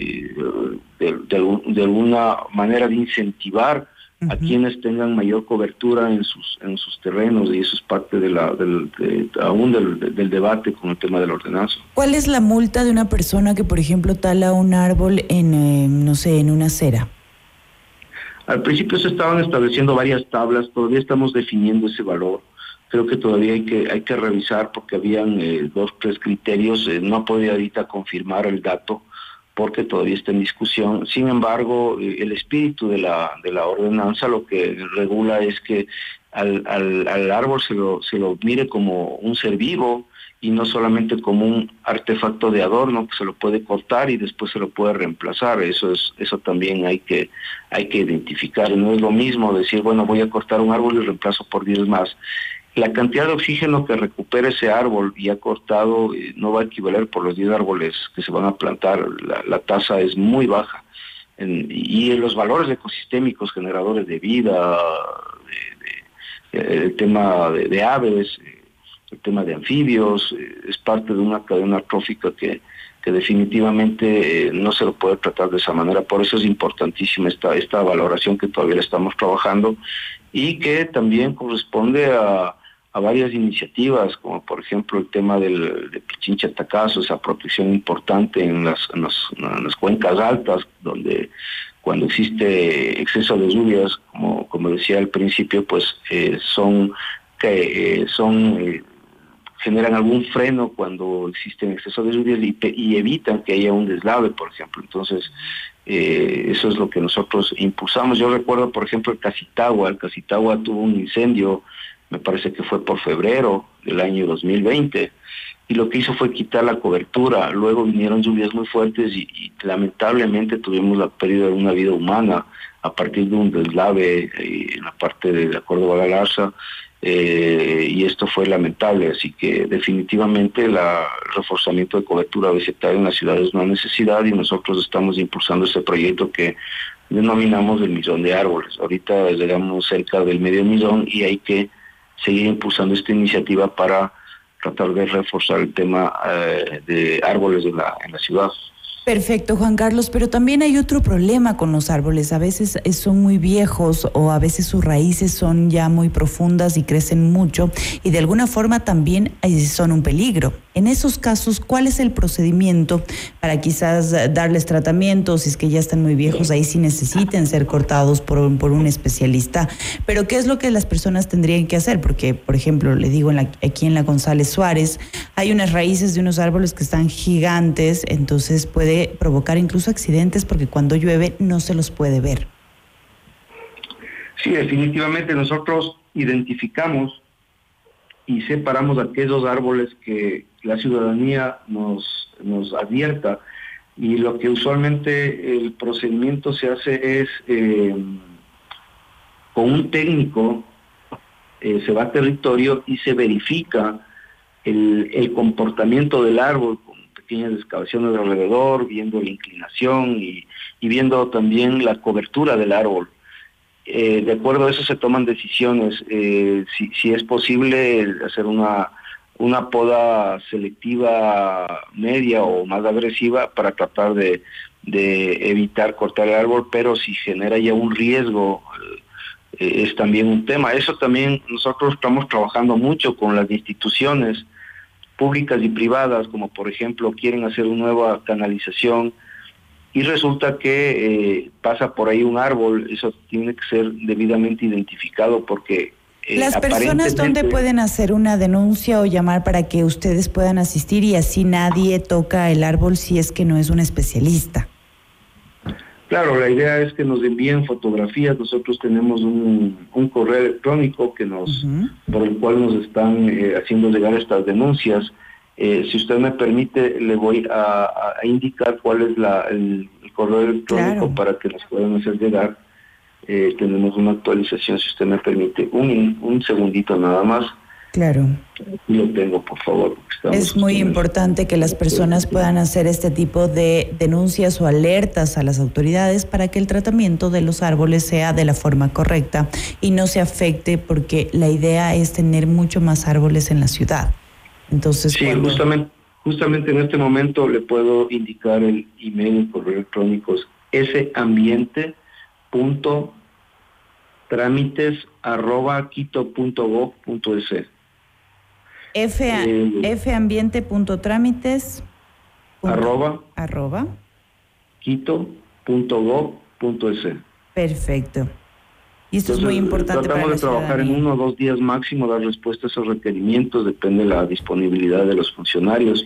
de alguna manera de incentivar a quienes tengan mayor cobertura en sus terrenos, y eso es parte del debate con el tema de la ordenanza. ¿Cuál es la multa de una persona que, por ejemplo, tala un árbol en una acera? Al principio se estaban estableciendo varias tablas, todavía estamos definiendo ese valor. Creo que todavía hay que revisar, porque habían 2, 3 criterios. No podía ahorita confirmar el dato porque todavía está en discusión. Sin embargo, el espíritu de la ordenanza lo que regula es que al árbol se lo mire como un ser vivo, y no solamente como un artefacto de adorno que se lo puede cortar y después se lo puede reemplazar. Eso también hay que identificar. No es lo mismo decir, bueno, voy a cortar un árbol y reemplazo por 10 más. La cantidad de oxígeno que recupera ese árbol ya cortado no va a equivaler por los 10 árboles que se van a plantar. La tasa es muy baja. Y en los valores ecosistémicos generadores de vida, el tema de aves, el tema de anfibios, es parte de una cadena trófica que definitivamente no se lo puede tratar de esa manera. Por eso es importantísima esta valoración que todavía la estamos trabajando, y que también corresponde a varias iniciativas, como por ejemplo el tema de Pichincha Tacazo, esa protección importante en las cuencas altas, donde cuando existe exceso de lluvias, como decía al principio, pues generan algún freno cuando existen exceso de lluvias, y evitan que haya un deslave, por ejemplo. Entonces, eso es lo que nosotros impulsamos. Yo recuerdo, por ejemplo, el Casitagua tuvo un incendio, me parece que fue por febrero del año 2020, y lo que hizo fue quitar la cobertura. Luego vinieron lluvias muy fuertes y lamentablemente tuvimos la pérdida de una vida humana a partir de un deslave en la parte de la Córdoba Galarza, y esto fue lamentable. Así que definitivamente el reforzamiento de cobertura vegetal en la ciudad es una necesidad, y nosotros estamos impulsando este proyecto que denominamos el 1.000.000 de árboles. Ahorita llegamos cerca del 500.000 y hay que seguir impulsando esta iniciativa para tratar de reforzar el tema de árboles en la ciudad. Perfecto, Juan Carlos, pero también hay otro problema con los árboles. A veces son muy viejos o a veces sus raíces son ya muy profundas y crecen mucho y de alguna forma también son un peligro. En esos casos, ¿cuál es el procedimiento para quizás darles tratamiento? Si es que ya están muy viejos, ahí sí necesiten ser cortados por un especialista. Pero ¿qué es lo que las personas tendrían que hacer? Porque, por ejemplo, le digo, aquí en la González Suárez hay unas raíces de unos árboles que están gigantes, entonces puede provocar incluso accidentes porque cuando llueve no se los puede ver. Sí, definitivamente nosotros identificamos y separamos aquellos árboles que la ciudadanía nos advierta, y lo que usualmente el procedimiento se hace es con un técnico se va a territorio y se verifica el comportamiento del árbol con pequeñas excavaciones alrededor, viendo la inclinación y viendo también la cobertura del árbol. De acuerdo a eso se toman decisiones, si es posible hacer una poda selectiva media o más agresiva para tratar de evitar cortar el árbol, pero si genera ya un riesgo, es también un tema. Eso también nosotros estamos trabajando mucho con las instituciones públicas y privadas, como por ejemplo quieren hacer una nueva canalización y resulta que pasa por ahí un árbol. Eso tiene que ser debidamente identificado porque las personas, ¿dónde pueden hacer una denuncia o llamar para que ustedes puedan asistir y así nadie toca el árbol si es que no es un especialista? Claro, la idea es que nos envíen fotografías. Nosotros tenemos un correo electrónico que por el cual nos están haciendo llegar estas denuncias. Si usted me permite, le voy a indicar cuál es el correo electrónico para que nos puedan hacer llegar. Tenemos una actualización, si usted me permite, un segundito nada más. Claro. Lo tengo, por favor. Es muy importante que las personas puedan hacer este tipo de denuncias o alertas a las autoridades para que el tratamiento de los árboles sea de la forma correcta y no se afecte, porque la idea es tener mucho más árboles en la ciudad. Entonces, sí, justamente en este momento le puedo indicar el email, el correo electrónico es fambiente.tramites@quito.gov.es. fambiente.tramites @quito.gov.es. Perfecto. Y esto es muy importante. Tratamos de trabajar en 1 o 2 días máximo, dar respuesta a esos requerimientos, depende de la disponibilidad de los funcionarios,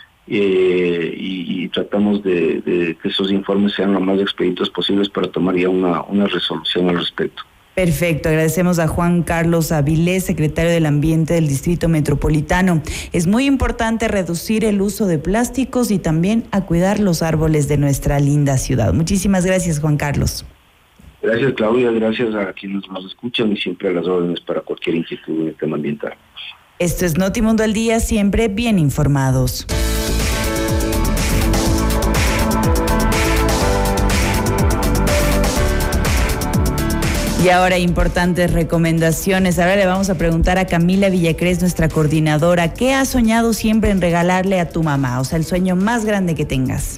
y tratamos de que esos informes sean lo más expeditos posibles para tomar ya una resolución al respecto. Perfecto, agradecemos a Juan Carlos Avilés, secretario del Ambiente del Distrito Metropolitano. Es muy importante reducir el uso de plásticos y también a cuidar los árboles de nuestra linda ciudad. Muchísimas gracias, Juan Carlos. Gracias, Claudia, gracias a quienes nos escuchan y siempre a las órdenes para cualquier inquietud en el tema ambiental. Esto es Notimundo al Día, siempre bien informados. Y ahora importantes recomendaciones. Ahora le vamos a preguntar a Camila Villacrés, nuestra coordinadora, ¿qué has soñado siempre en regalarle a tu mamá? O sea, el sueño más grande que tengas.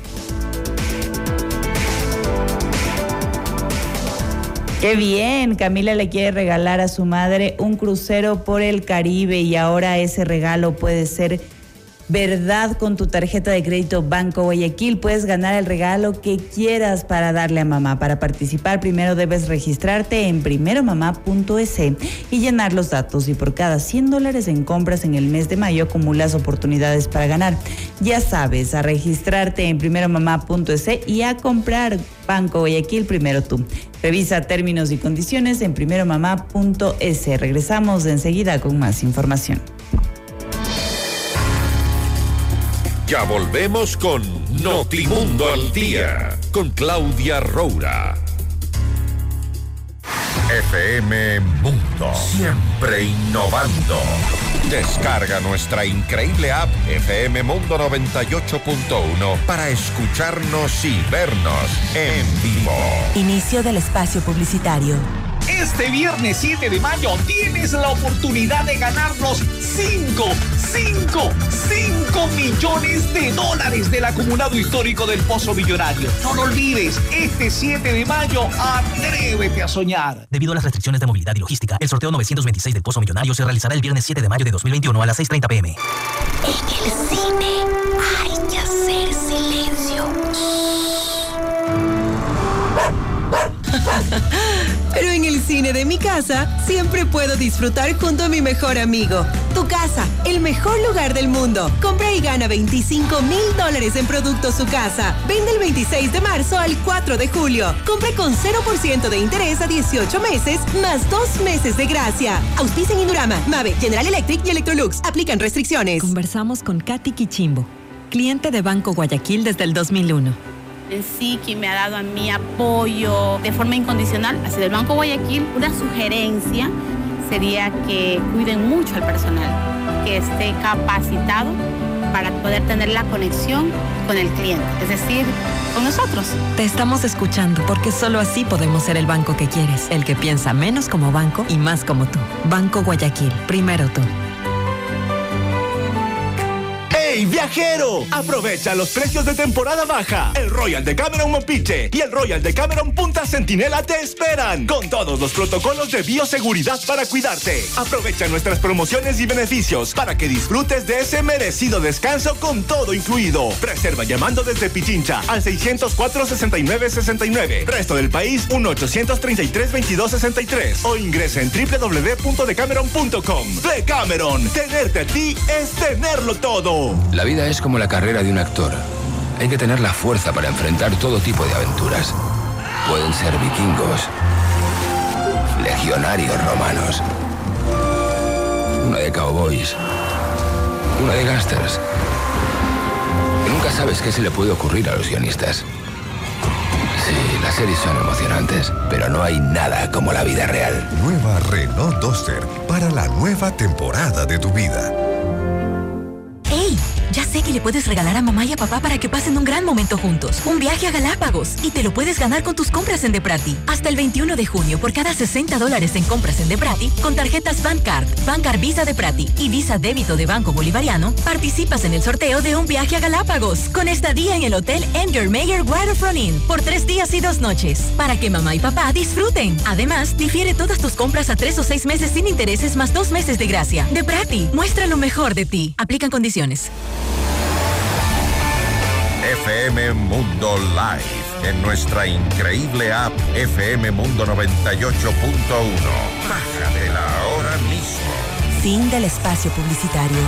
Qué bien, Camila le quiere regalar a su madre un crucero por el Caribe y ahora ese regalo puede ser verdad con tu tarjeta de crédito Banco Guayaquil. Puedes ganar el regalo que quieras para darle a mamá. Para participar, primero debes registrarte en primeromamá.es y llenar los datos, y por cada $100 en compras en el mes de mayo acumulas oportunidades para ganar. Ya sabes, a registrarte en primeromamá.es y a comprar Banco Guayaquil primero tú. Revisa términos y condiciones en primeromamá.es. Regresamos enseguida con más información. Ya volvemos con Notimundo al Día, con Claudia Roura. FM Mundo, siempre innovando. Descarga nuestra increíble app FM Mundo 98.1 para escucharnos y vernos en vivo. Inicio del espacio publicitario. Este viernes 7 de mayo tienes la oportunidad de ganarnos 5 millones de dólares del acumulado histórico del Pozo Millonario. No lo olvides, este 7 de mayo, atrévete a soñar. Debido a las restricciones de movilidad y logística, el sorteo 926 del Pozo Millonario se realizará el viernes 7 de mayo de 2021 a las 6:30 p.m. En el cine hay que hacer silencio. Pero en el cine de mi casa siempre puedo disfrutar junto a mi mejor amigo. Tu casa, el mejor lugar del mundo. Compra y gana $25,000 en productos Su Casa. Vende el 26 de marzo al 4 de julio. Compra con 0% de interés a 18 meses, más 2 meses de gracia. Auspicia en Indurama, Mave, General Electric y Electrolux. Aplican restricciones. Conversamos con Katy Quichimbo, cliente de Banco Guayaquil desde el 2001. Sí, que me ha dado a mí apoyo de forma incondicional hacia el Banco Guayaquil. Una sugerencia sería que cuiden mucho al personal, que esté capacitado para poder tener la conexión con el cliente, es decir, con nosotros. Te estamos escuchando porque solo así podemos ser el banco que quieres, el que piensa menos como banco y más como tú. Banco Guayaquil, primero tú. ¡Hey, viajero! Aprovecha los precios de temporada baja. El Royal Decameron Mompiche y el Royal Decameron Punta Centinela te esperan con todos los protocolos de bioseguridad para cuidarte. Aprovecha nuestras promociones y beneficios para que disfrutes de ese merecido descanso con todo incluido. Reserva llamando desde Pichincha al 604-6969. Resto del país 1-833-2263 o ingresa en www.decameron.com. Decameron, tenerte a ti es tenerlo todo. La vida es como la carrera de un actor. Hay que tener la fuerza para enfrentar todo tipo de aventuras. Pueden ser vikingos, legionarios romanos, una de cowboys, una de gángsters. Nunca sabes qué se le puede ocurrir a los guionistas. Sí, las series son emocionantes, pero no hay nada como la vida real. Nueva Renault Duster para la nueva temporada de tu vida. ¡Hey! Ya sé que le puedes regalar a mamá y a papá para que pasen un gran momento juntos. Un viaje a Galápagos. Y te lo puedes ganar con tus compras en Deprati. Hasta el 21 de junio, por cada $60 en compras en Deprati, con tarjetas Bancard, Bancard Visa Deprati y Visa Débito de Banco Bolivariano, participas en el sorteo de un viaje a Galápagos, con estadía en el Hotel Enger Mayer Waterfront Inn, por 3 días y 2 noches, para que mamá y papá disfruten. Además, difiere todas tus compras a 3 o 6 meses sin intereses, más 2 meses de gracia. Deprati, muestra lo mejor de ti. Aplican condiciones. FM Mundo Live, en nuestra increíble app FM Mundo 98.1. Bájatela ahora mismo. Fin del espacio publicitario.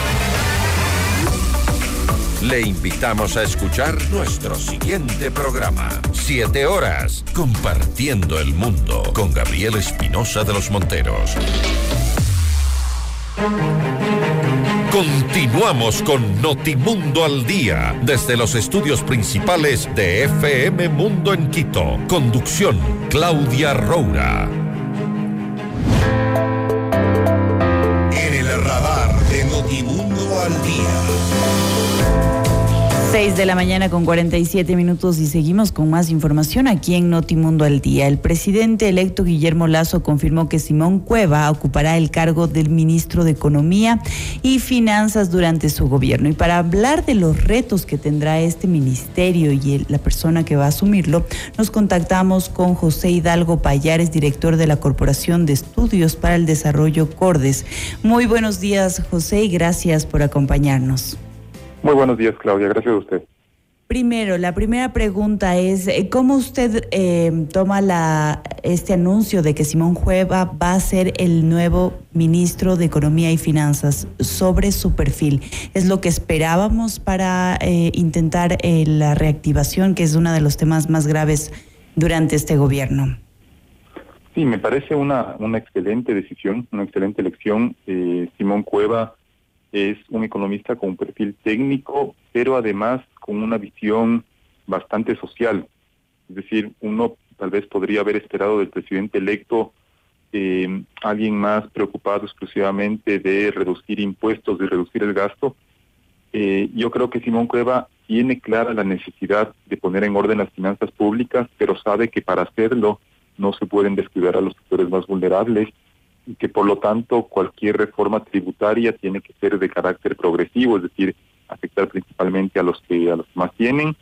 Le invitamos a escuchar nuestro siguiente programa. 7 horas, compartiendo el mundo, con Gabriel Espinosa de los Monteros. Continuamos con Notimundo al Día, desde los estudios principales de FM Mundo en Quito. Conducción, Claudia Roura. En el radar de Notimundo al Día. 6 de la mañana con 47 minutos y seguimos con más información aquí en Notimundo al Día. El presidente electo Guillermo Lasso confirmó que Simón Cueva ocupará el cargo del ministro de Economía y Finanzas durante su gobierno. Y para hablar de los retos que tendrá este ministerio y la persona que va a asumirlo, nos contactamos con José Hidalgo Payares, director de la Corporación de Estudios para el Desarrollo Cordes. Muy buenos días, José, y gracias por acompañarnos. Muy buenos días, Claudia. Gracias a usted. Primero, la primera pregunta es, ¿cómo usted toma este anuncio de que Simón Cueva va a ser el nuevo ministro de Economía y Finanzas sobre su perfil? ¿Es lo que esperábamos para intentar la reactivación, que es uno de los temas más graves durante este gobierno? Sí, me parece una excelente decisión, una excelente elección. Simón Cueva es un economista con un perfil técnico, pero además con una visión bastante social. Es decir, uno tal vez podría haber esperado del presidente electo alguien más preocupado exclusivamente de reducir impuestos, de reducir el gasto. Yo creo que Simón Cueva tiene clara la necesidad de poner en orden las finanzas públicas, pero sabe que para hacerlo no se pueden descuidar a los sectores más vulnerables y que por lo tanto cualquier reforma tributaria tiene que ser de carácter progresivo, es decir, afectar principalmente a los que más tienen,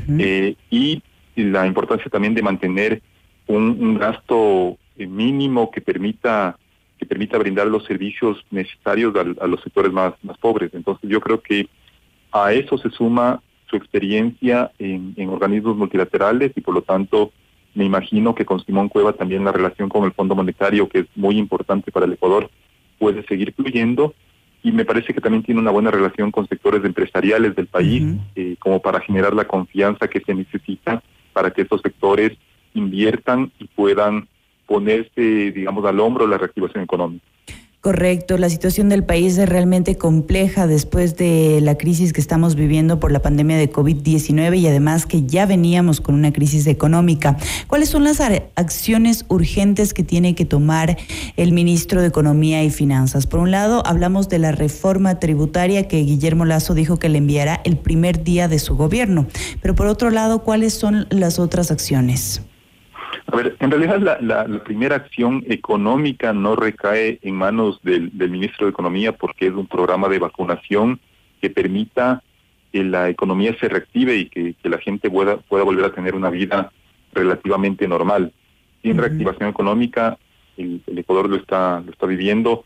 y la importancia también de mantener un gasto mínimo que permita brindar los servicios necesarios a los sectores más pobres. Entonces yo creo que a eso se suma su experiencia en organismos multilaterales y por lo tanto me imagino que con Simón Cueva también la relación con el Fondo Monetario, que es muy importante para el Ecuador, puede seguir fluyendo, y me parece que también tiene una buena relación con sectores empresariales del país, como para generar la confianza que se necesita para que estos sectores inviertan y puedan ponerse, digamos, al hombro la reactivación económica. Correcto, la situación del país es realmente compleja después de la crisis que estamos viviendo por la pandemia de COVID-19 y además que ya veníamos con una crisis económica. ¿Cuáles son las acciones urgentes que tiene que tomar el ministro de Economía y Finanzas? Por un lado, hablamos de la reforma tributaria que Guillermo Lasso dijo que le enviará el primer día de su gobierno, pero por otro lado, ¿cuáles son las otras acciones? A ver, en realidad la primera acción económica no recae en manos del ministro de Economía, porque es un programa de vacunación que permita que la economía se reactive y que la gente pueda volver a tener una vida relativamente normal. Sin reactivación económica, el Ecuador lo está viviendo,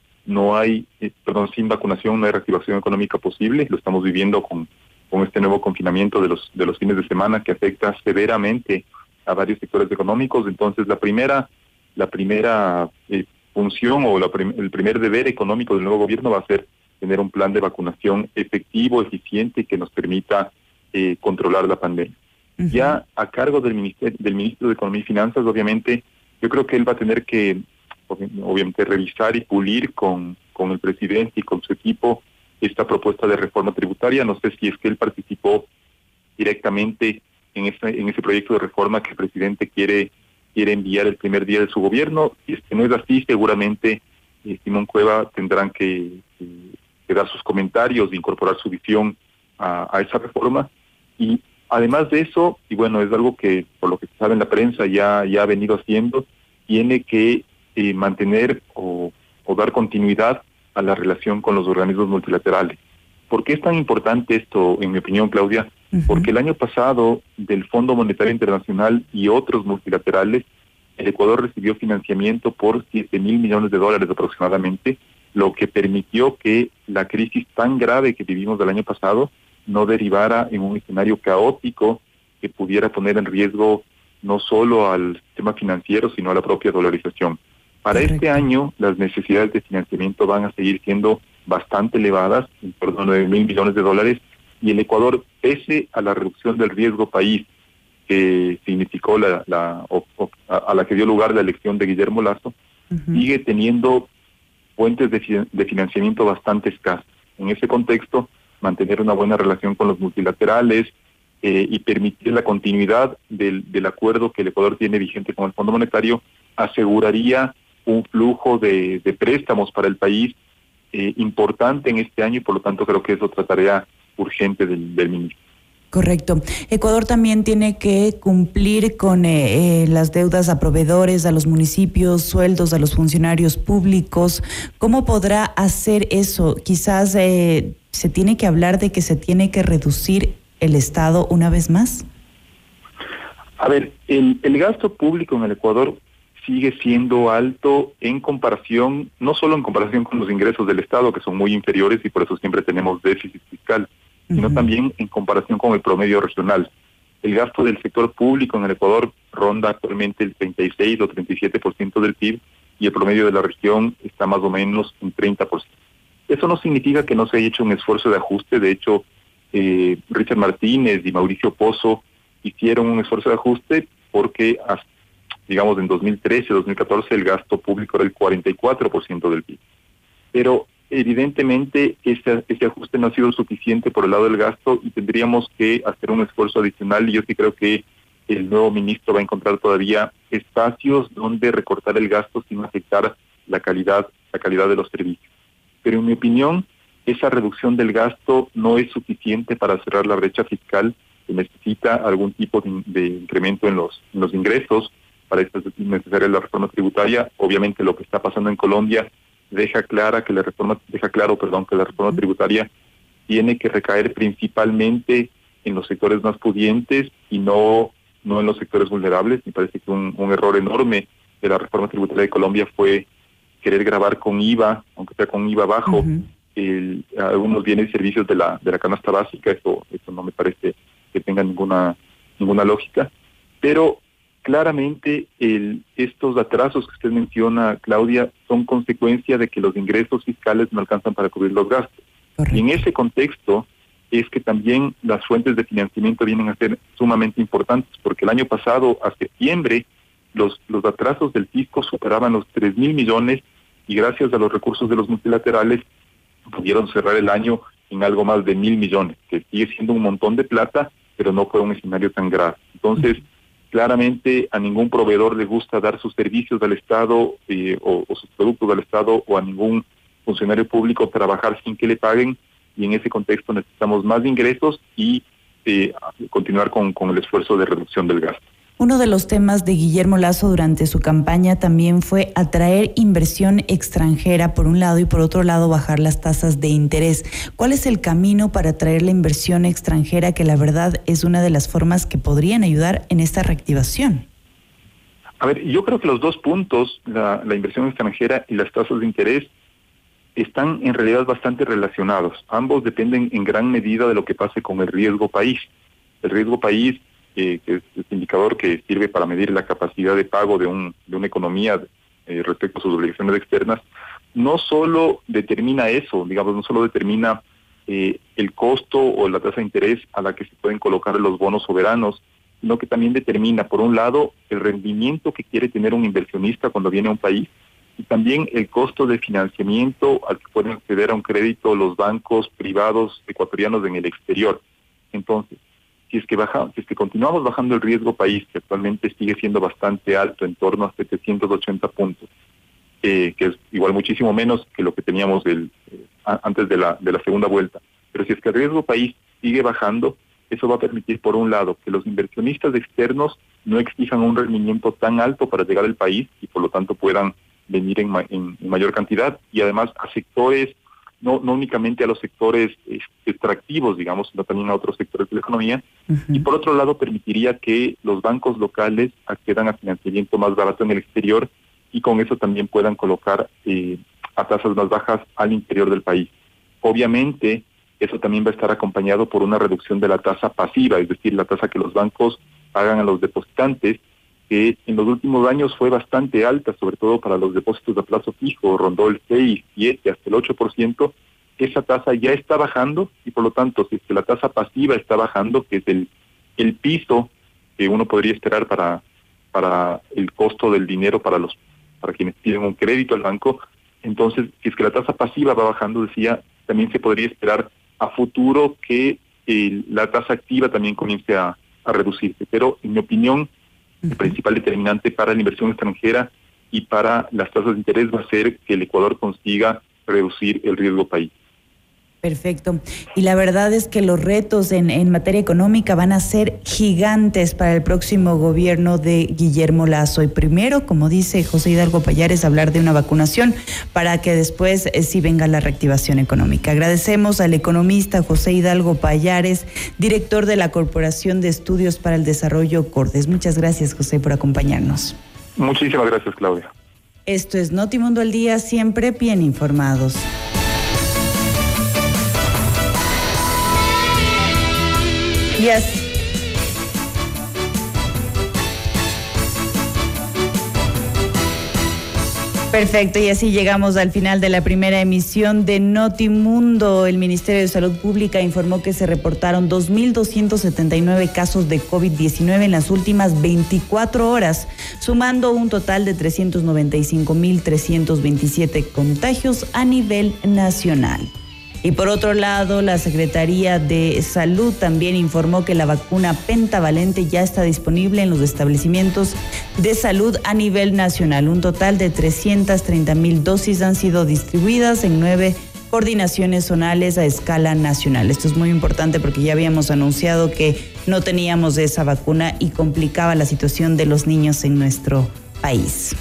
sin vacunación no hay reactivación económica posible, lo estamos viviendo con este nuevo confinamiento de los fines de semana que afecta severamente a varios sectores económicos. Entonces la primera función o el primer deber económico del nuevo gobierno va a ser tener un plan de vacunación efectivo, eficiente, que nos permita controlar la pandemia. Ya a cargo del ministro de Economía y Finanzas, obviamente, yo creo que él va a tener que obviamente revisar y pulir con el presidente y con su equipo esta propuesta de reforma tributaria. No sé si es que él participó directamente en ese proyecto de reforma que el presidente quiere enviar el primer día de su gobierno. Y si no es así, seguramente Simón Cueva tendrán que dar sus comentarios, incorporar su visión a esa reforma. Y además de eso, y bueno, es algo que por lo que se sabe en la prensa ya ha venido haciendo, tiene que mantener o dar continuidad a la relación con los organismos multilaterales. ¿Por qué es tan importante esto, en mi opinión, Claudia? Porque el año pasado, del Fondo Monetario Internacional y otros multilaterales, el Ecuador recibió financiamiento por $7,000 millones aproximadamente, lo que permitió que la crisis tan grave que vivimos del año pasado no derivara en un escenario caótico que pudiera poner en riesgo no solo al sistema financiero, sino a la propia dolarización. Para este año, las necesidades de financiamiento van a seguir siendo bastante elevadas, en torno a $9,000 millones, y el Ecuador, pese a la reducción del riesgo país que significó a la que dio lugar la elección de Guillermo Lasso, sigue teniendo fuentes de financiamiento bastante escasas. En ese contexto, mantener una buena relación con los multilaterales y permitir la continuidad del acuerdo que el Ecuador tiene vigente con el Fondo Monetario aseguraría un flujo de préstamos para el país importante en este año, y por lo tanto creo que es otra tarea urgente del ministro. Correcto. Ecuador también tiene que cumplir con las deudas a proveedores, a los municipios, sueldos a los funcionarios públicos. ¿Cómo podrá hacer eso? Quizás se tiene que hablar de que se tiene que reducir el Estado una vez más. A ver, el gasto público en el Ecuador sigue siendo alto en comparación, no solo en comparación con los ingresos del Estado, que son muy inferiores y por eso siempre tenemos déficit fiscal, sino también en comparación con el promedio regional. El gasto del sector público en el Ecuador ronda actualmente el 36 o 37% del PIB y el promedio de la región está más o menos en 30%. Eso no significa que no se haya hecho un esfuerzo de ajuste. De hecho, Richard Martínez y Mauricio Pozo hicieron un esfuerzo de ajuste porque, digamos, en 2013, 2014 el gasto público era el 44% del PIB. Pero evidentemente ese ajuste no ha sido suficiente por el lado del gasto y tendríamos que hacer un esfuerzo adicional, y yo sí creo que el nuevo ministro va a encontrar todavía espacios donde recortar el gasto sin afectar la calidad de los servicios. Pero en mi opinión, esa reducción del gasto no es suficiente para cerrar la brecha fiscal. Se necesita algún tipo de incremento en los ingresos. Para esto es necesaria la reforma tributaria. Obviamente lo que está pasando en Colombia deja claro que la reforma tributaria tiene que recaer principalmente en los sectores más pudientes y no en los sectores vulnerables. Me parece que un error enorme de la reforma tributaria de Colombia fue querer gravar con IVA, aunque sea con IVA bajo, algunos bienes y servicios de la canasta básica. Eso no me parece que tenga ninguna lógica. Pero claramente estos atrasos que usted menciona, Claudia, son consecuencia de que los ingresos fiscales no alcanzan para cubrir los gastos. Correcto. Y en ese contexto es que también las fuentes de financiamiento vienen a ser sumamente importantes, porque el año pasado, a septiembre, los atrasos del fisco superaban los 3.000 millones y gracias a los recursos de los multilaterales pudieron cerrar el año en algo más de 1.000 millones, que sigue siendo un montón de plata, pero no fue un escenario tan grave. Entonces, claramente a ningún proveedor le gusta dar sus servicios al Estado o sus productos al Estado, o a ningún funcionario público trabajar sin que le paguen, y en ese contexto necesitamos más ingresos y continuar con el esfuerzo de reducción del gasto. Uno de los temas de Guillermo Lasso durante su campaña también fue atraer inversión extranjera por un lado y por otro lado bajar las tasas de interés. ¿Cuál es el camino para atraer la inversión extranjera, que la verdad es una de las formas que podrían ayudar en esta reactivación? A ver, yo creo que los dos puntos, la inversión extranjera y las tasas de interés, están en realidad bastante relacionados. Ambos dependen en gran medida de lo que pase con el riesgo país. El riesgo país, que es este indicador que sirve para medir la capacidad de pago de una economía respecto a sus obligaciones externas, no solo determina eso, digamos, no solo determina el costo o la tasa de interés a la que se pueden colocar los bonos soberanos, sino que también determina, por un lado, el rendimiento que quiere tener un inversionista cuando viene a un país, y también el costo de financiamiento al que pueden acceder a un crédito los bancos privados ecuatorianos en el exterior. Entonces, si es que continuamos bajando el riesgo país, que actualmente sigue siendo bastante alto, en torno a 780 puntos, que es igual muchísimo menos que lo que teníamos antes de la segunda vuelta. Pero si es que el riesgo país sigue bajando, eso va a permitir, por un lado, que los inversionistas externos no exijan un rendimiento tan alto para llegar al país y por lo tanto puedan venir en mayor cantidad, y además a sectores, no únicamente a los sectores extractivos, digamos, sino también a otros sectores de la economía. Y por otro lado permitiría que los bancos locales accedan a financiamiento más barato en el exterior y con eso también puedan colocar a tasas más bajas al interior del país. Obviamente eso también va a estar acompañado por una reducción de la tasa pasiva, es decir, la tasa que los bancos pagan a los depositantes, que en los últimos años fue bastante alta, sobre todo para los depósitos a plazo fijo, rondó el 6, 7, hasta el 8%. Esa tasa ya está bajando y por lo tanto, si es que la tasa pasiva está bajando, que es el piso que uno podría esperar para el costo del dinero para quienes piden un crédito al banco, entonces, si es que la tasa pasiva va bajando, decía, también se podría esperar a futuro que la tasa activa también comience a reducirse. Pero, en mi opinión, el principal determinante para la inversión extranjera y para las tasas de interés va a ser que el Ecuador consiga reducir el riesgo país. Perfecto. Y la verdad es que los retos en materia económica van a ser gigantes para el próximo gobierno de Guillermo Lasso. Y primero, como dice José Hidalgo Payares, hablar de una vacunación para que después sí venga la reactivación económica. Agradecemos al economista José Hidalgo Payares, director de la Corporación de Estudios para el Desarrollo Cordes. Muchas gracias, José, por acompañarnos. Muchísimas gracias, Claudia. Esto es Notimundo al Día, siempre bien informados. Yes. Perfecto, y así llegamos al final de la primera emisión de Notimundo. El Ministerio de Salud Pública informó que se reportaron 2.279 casos de COVID-19 en las últimas 24 horas, sumando un total de 395.327 contagios a nivel nacional. Y por otro lado, la Secretaría de Salud también informó que la vacuna pentavalente ya está disponible en los establecimientos de salud a nivel nacional. Un total de 330.000 dosis han sido distribuidas en 9 coordinaciones zonales a escala nacional. Esto es muy importante porque ya habíamos anunciado que no teníamos esa vacuna y complicaba la situación de los niños en nuestro país.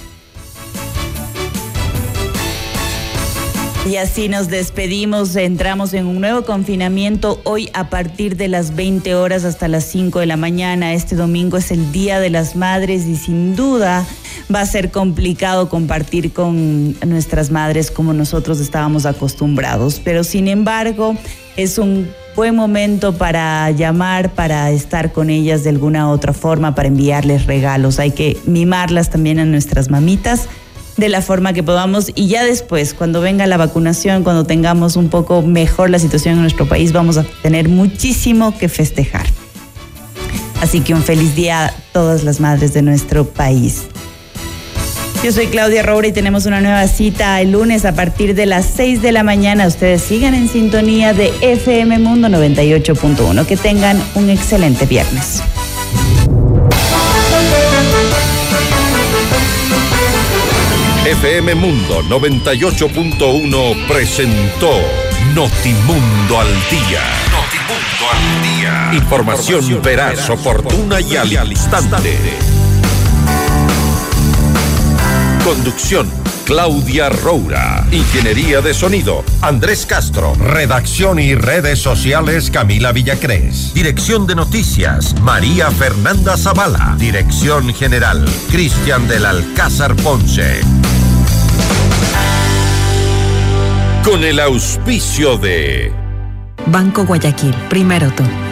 Y así nos despedimos, entramos en un nuevo confinamiento hoy a partir de las 20 horas hasta las 5 de la mañana. Este domingo es el Día de las Madres y sin duda va a ser complicado compartir con nuestras madres como nosotros estábamos acostumbrados. Pero sin embargo, es un buen momento para llamar, para estar con ellas de alguna otra forma, para enviarles regalos. Hay que mimarlas también a nuestras mamitas de la forma que podamos, y ya después, cuando venga la vacunación, cuando tengamos un poco mejor la situación en nuestro país, vamos a tener muchísimo que festejar. Así que un feliz día a todas las madres de nuestro país. Yo soy Claudia Roura y tenemos una nueva cita el lunes a partir de las 6 de la mañana. Ustedes sigan en sintonía de FM Mundo 98.1. Que tengan un excelente viernes. FM Mundo 98.1 presentó Notimundo al Día. Notimundo al Día. Información veraz, oportuna y al instante. Conducción: Claudia Roura. Ingeniería de sonido: Andrés Castro. Redacción y redes sociales: Camila Villacrés. Dirección de noticias: María Fernanda Zavala. Dirección general: Cristian del Alcázar Ponce. Con el auspicio de Banco Guayaquil, primero tú.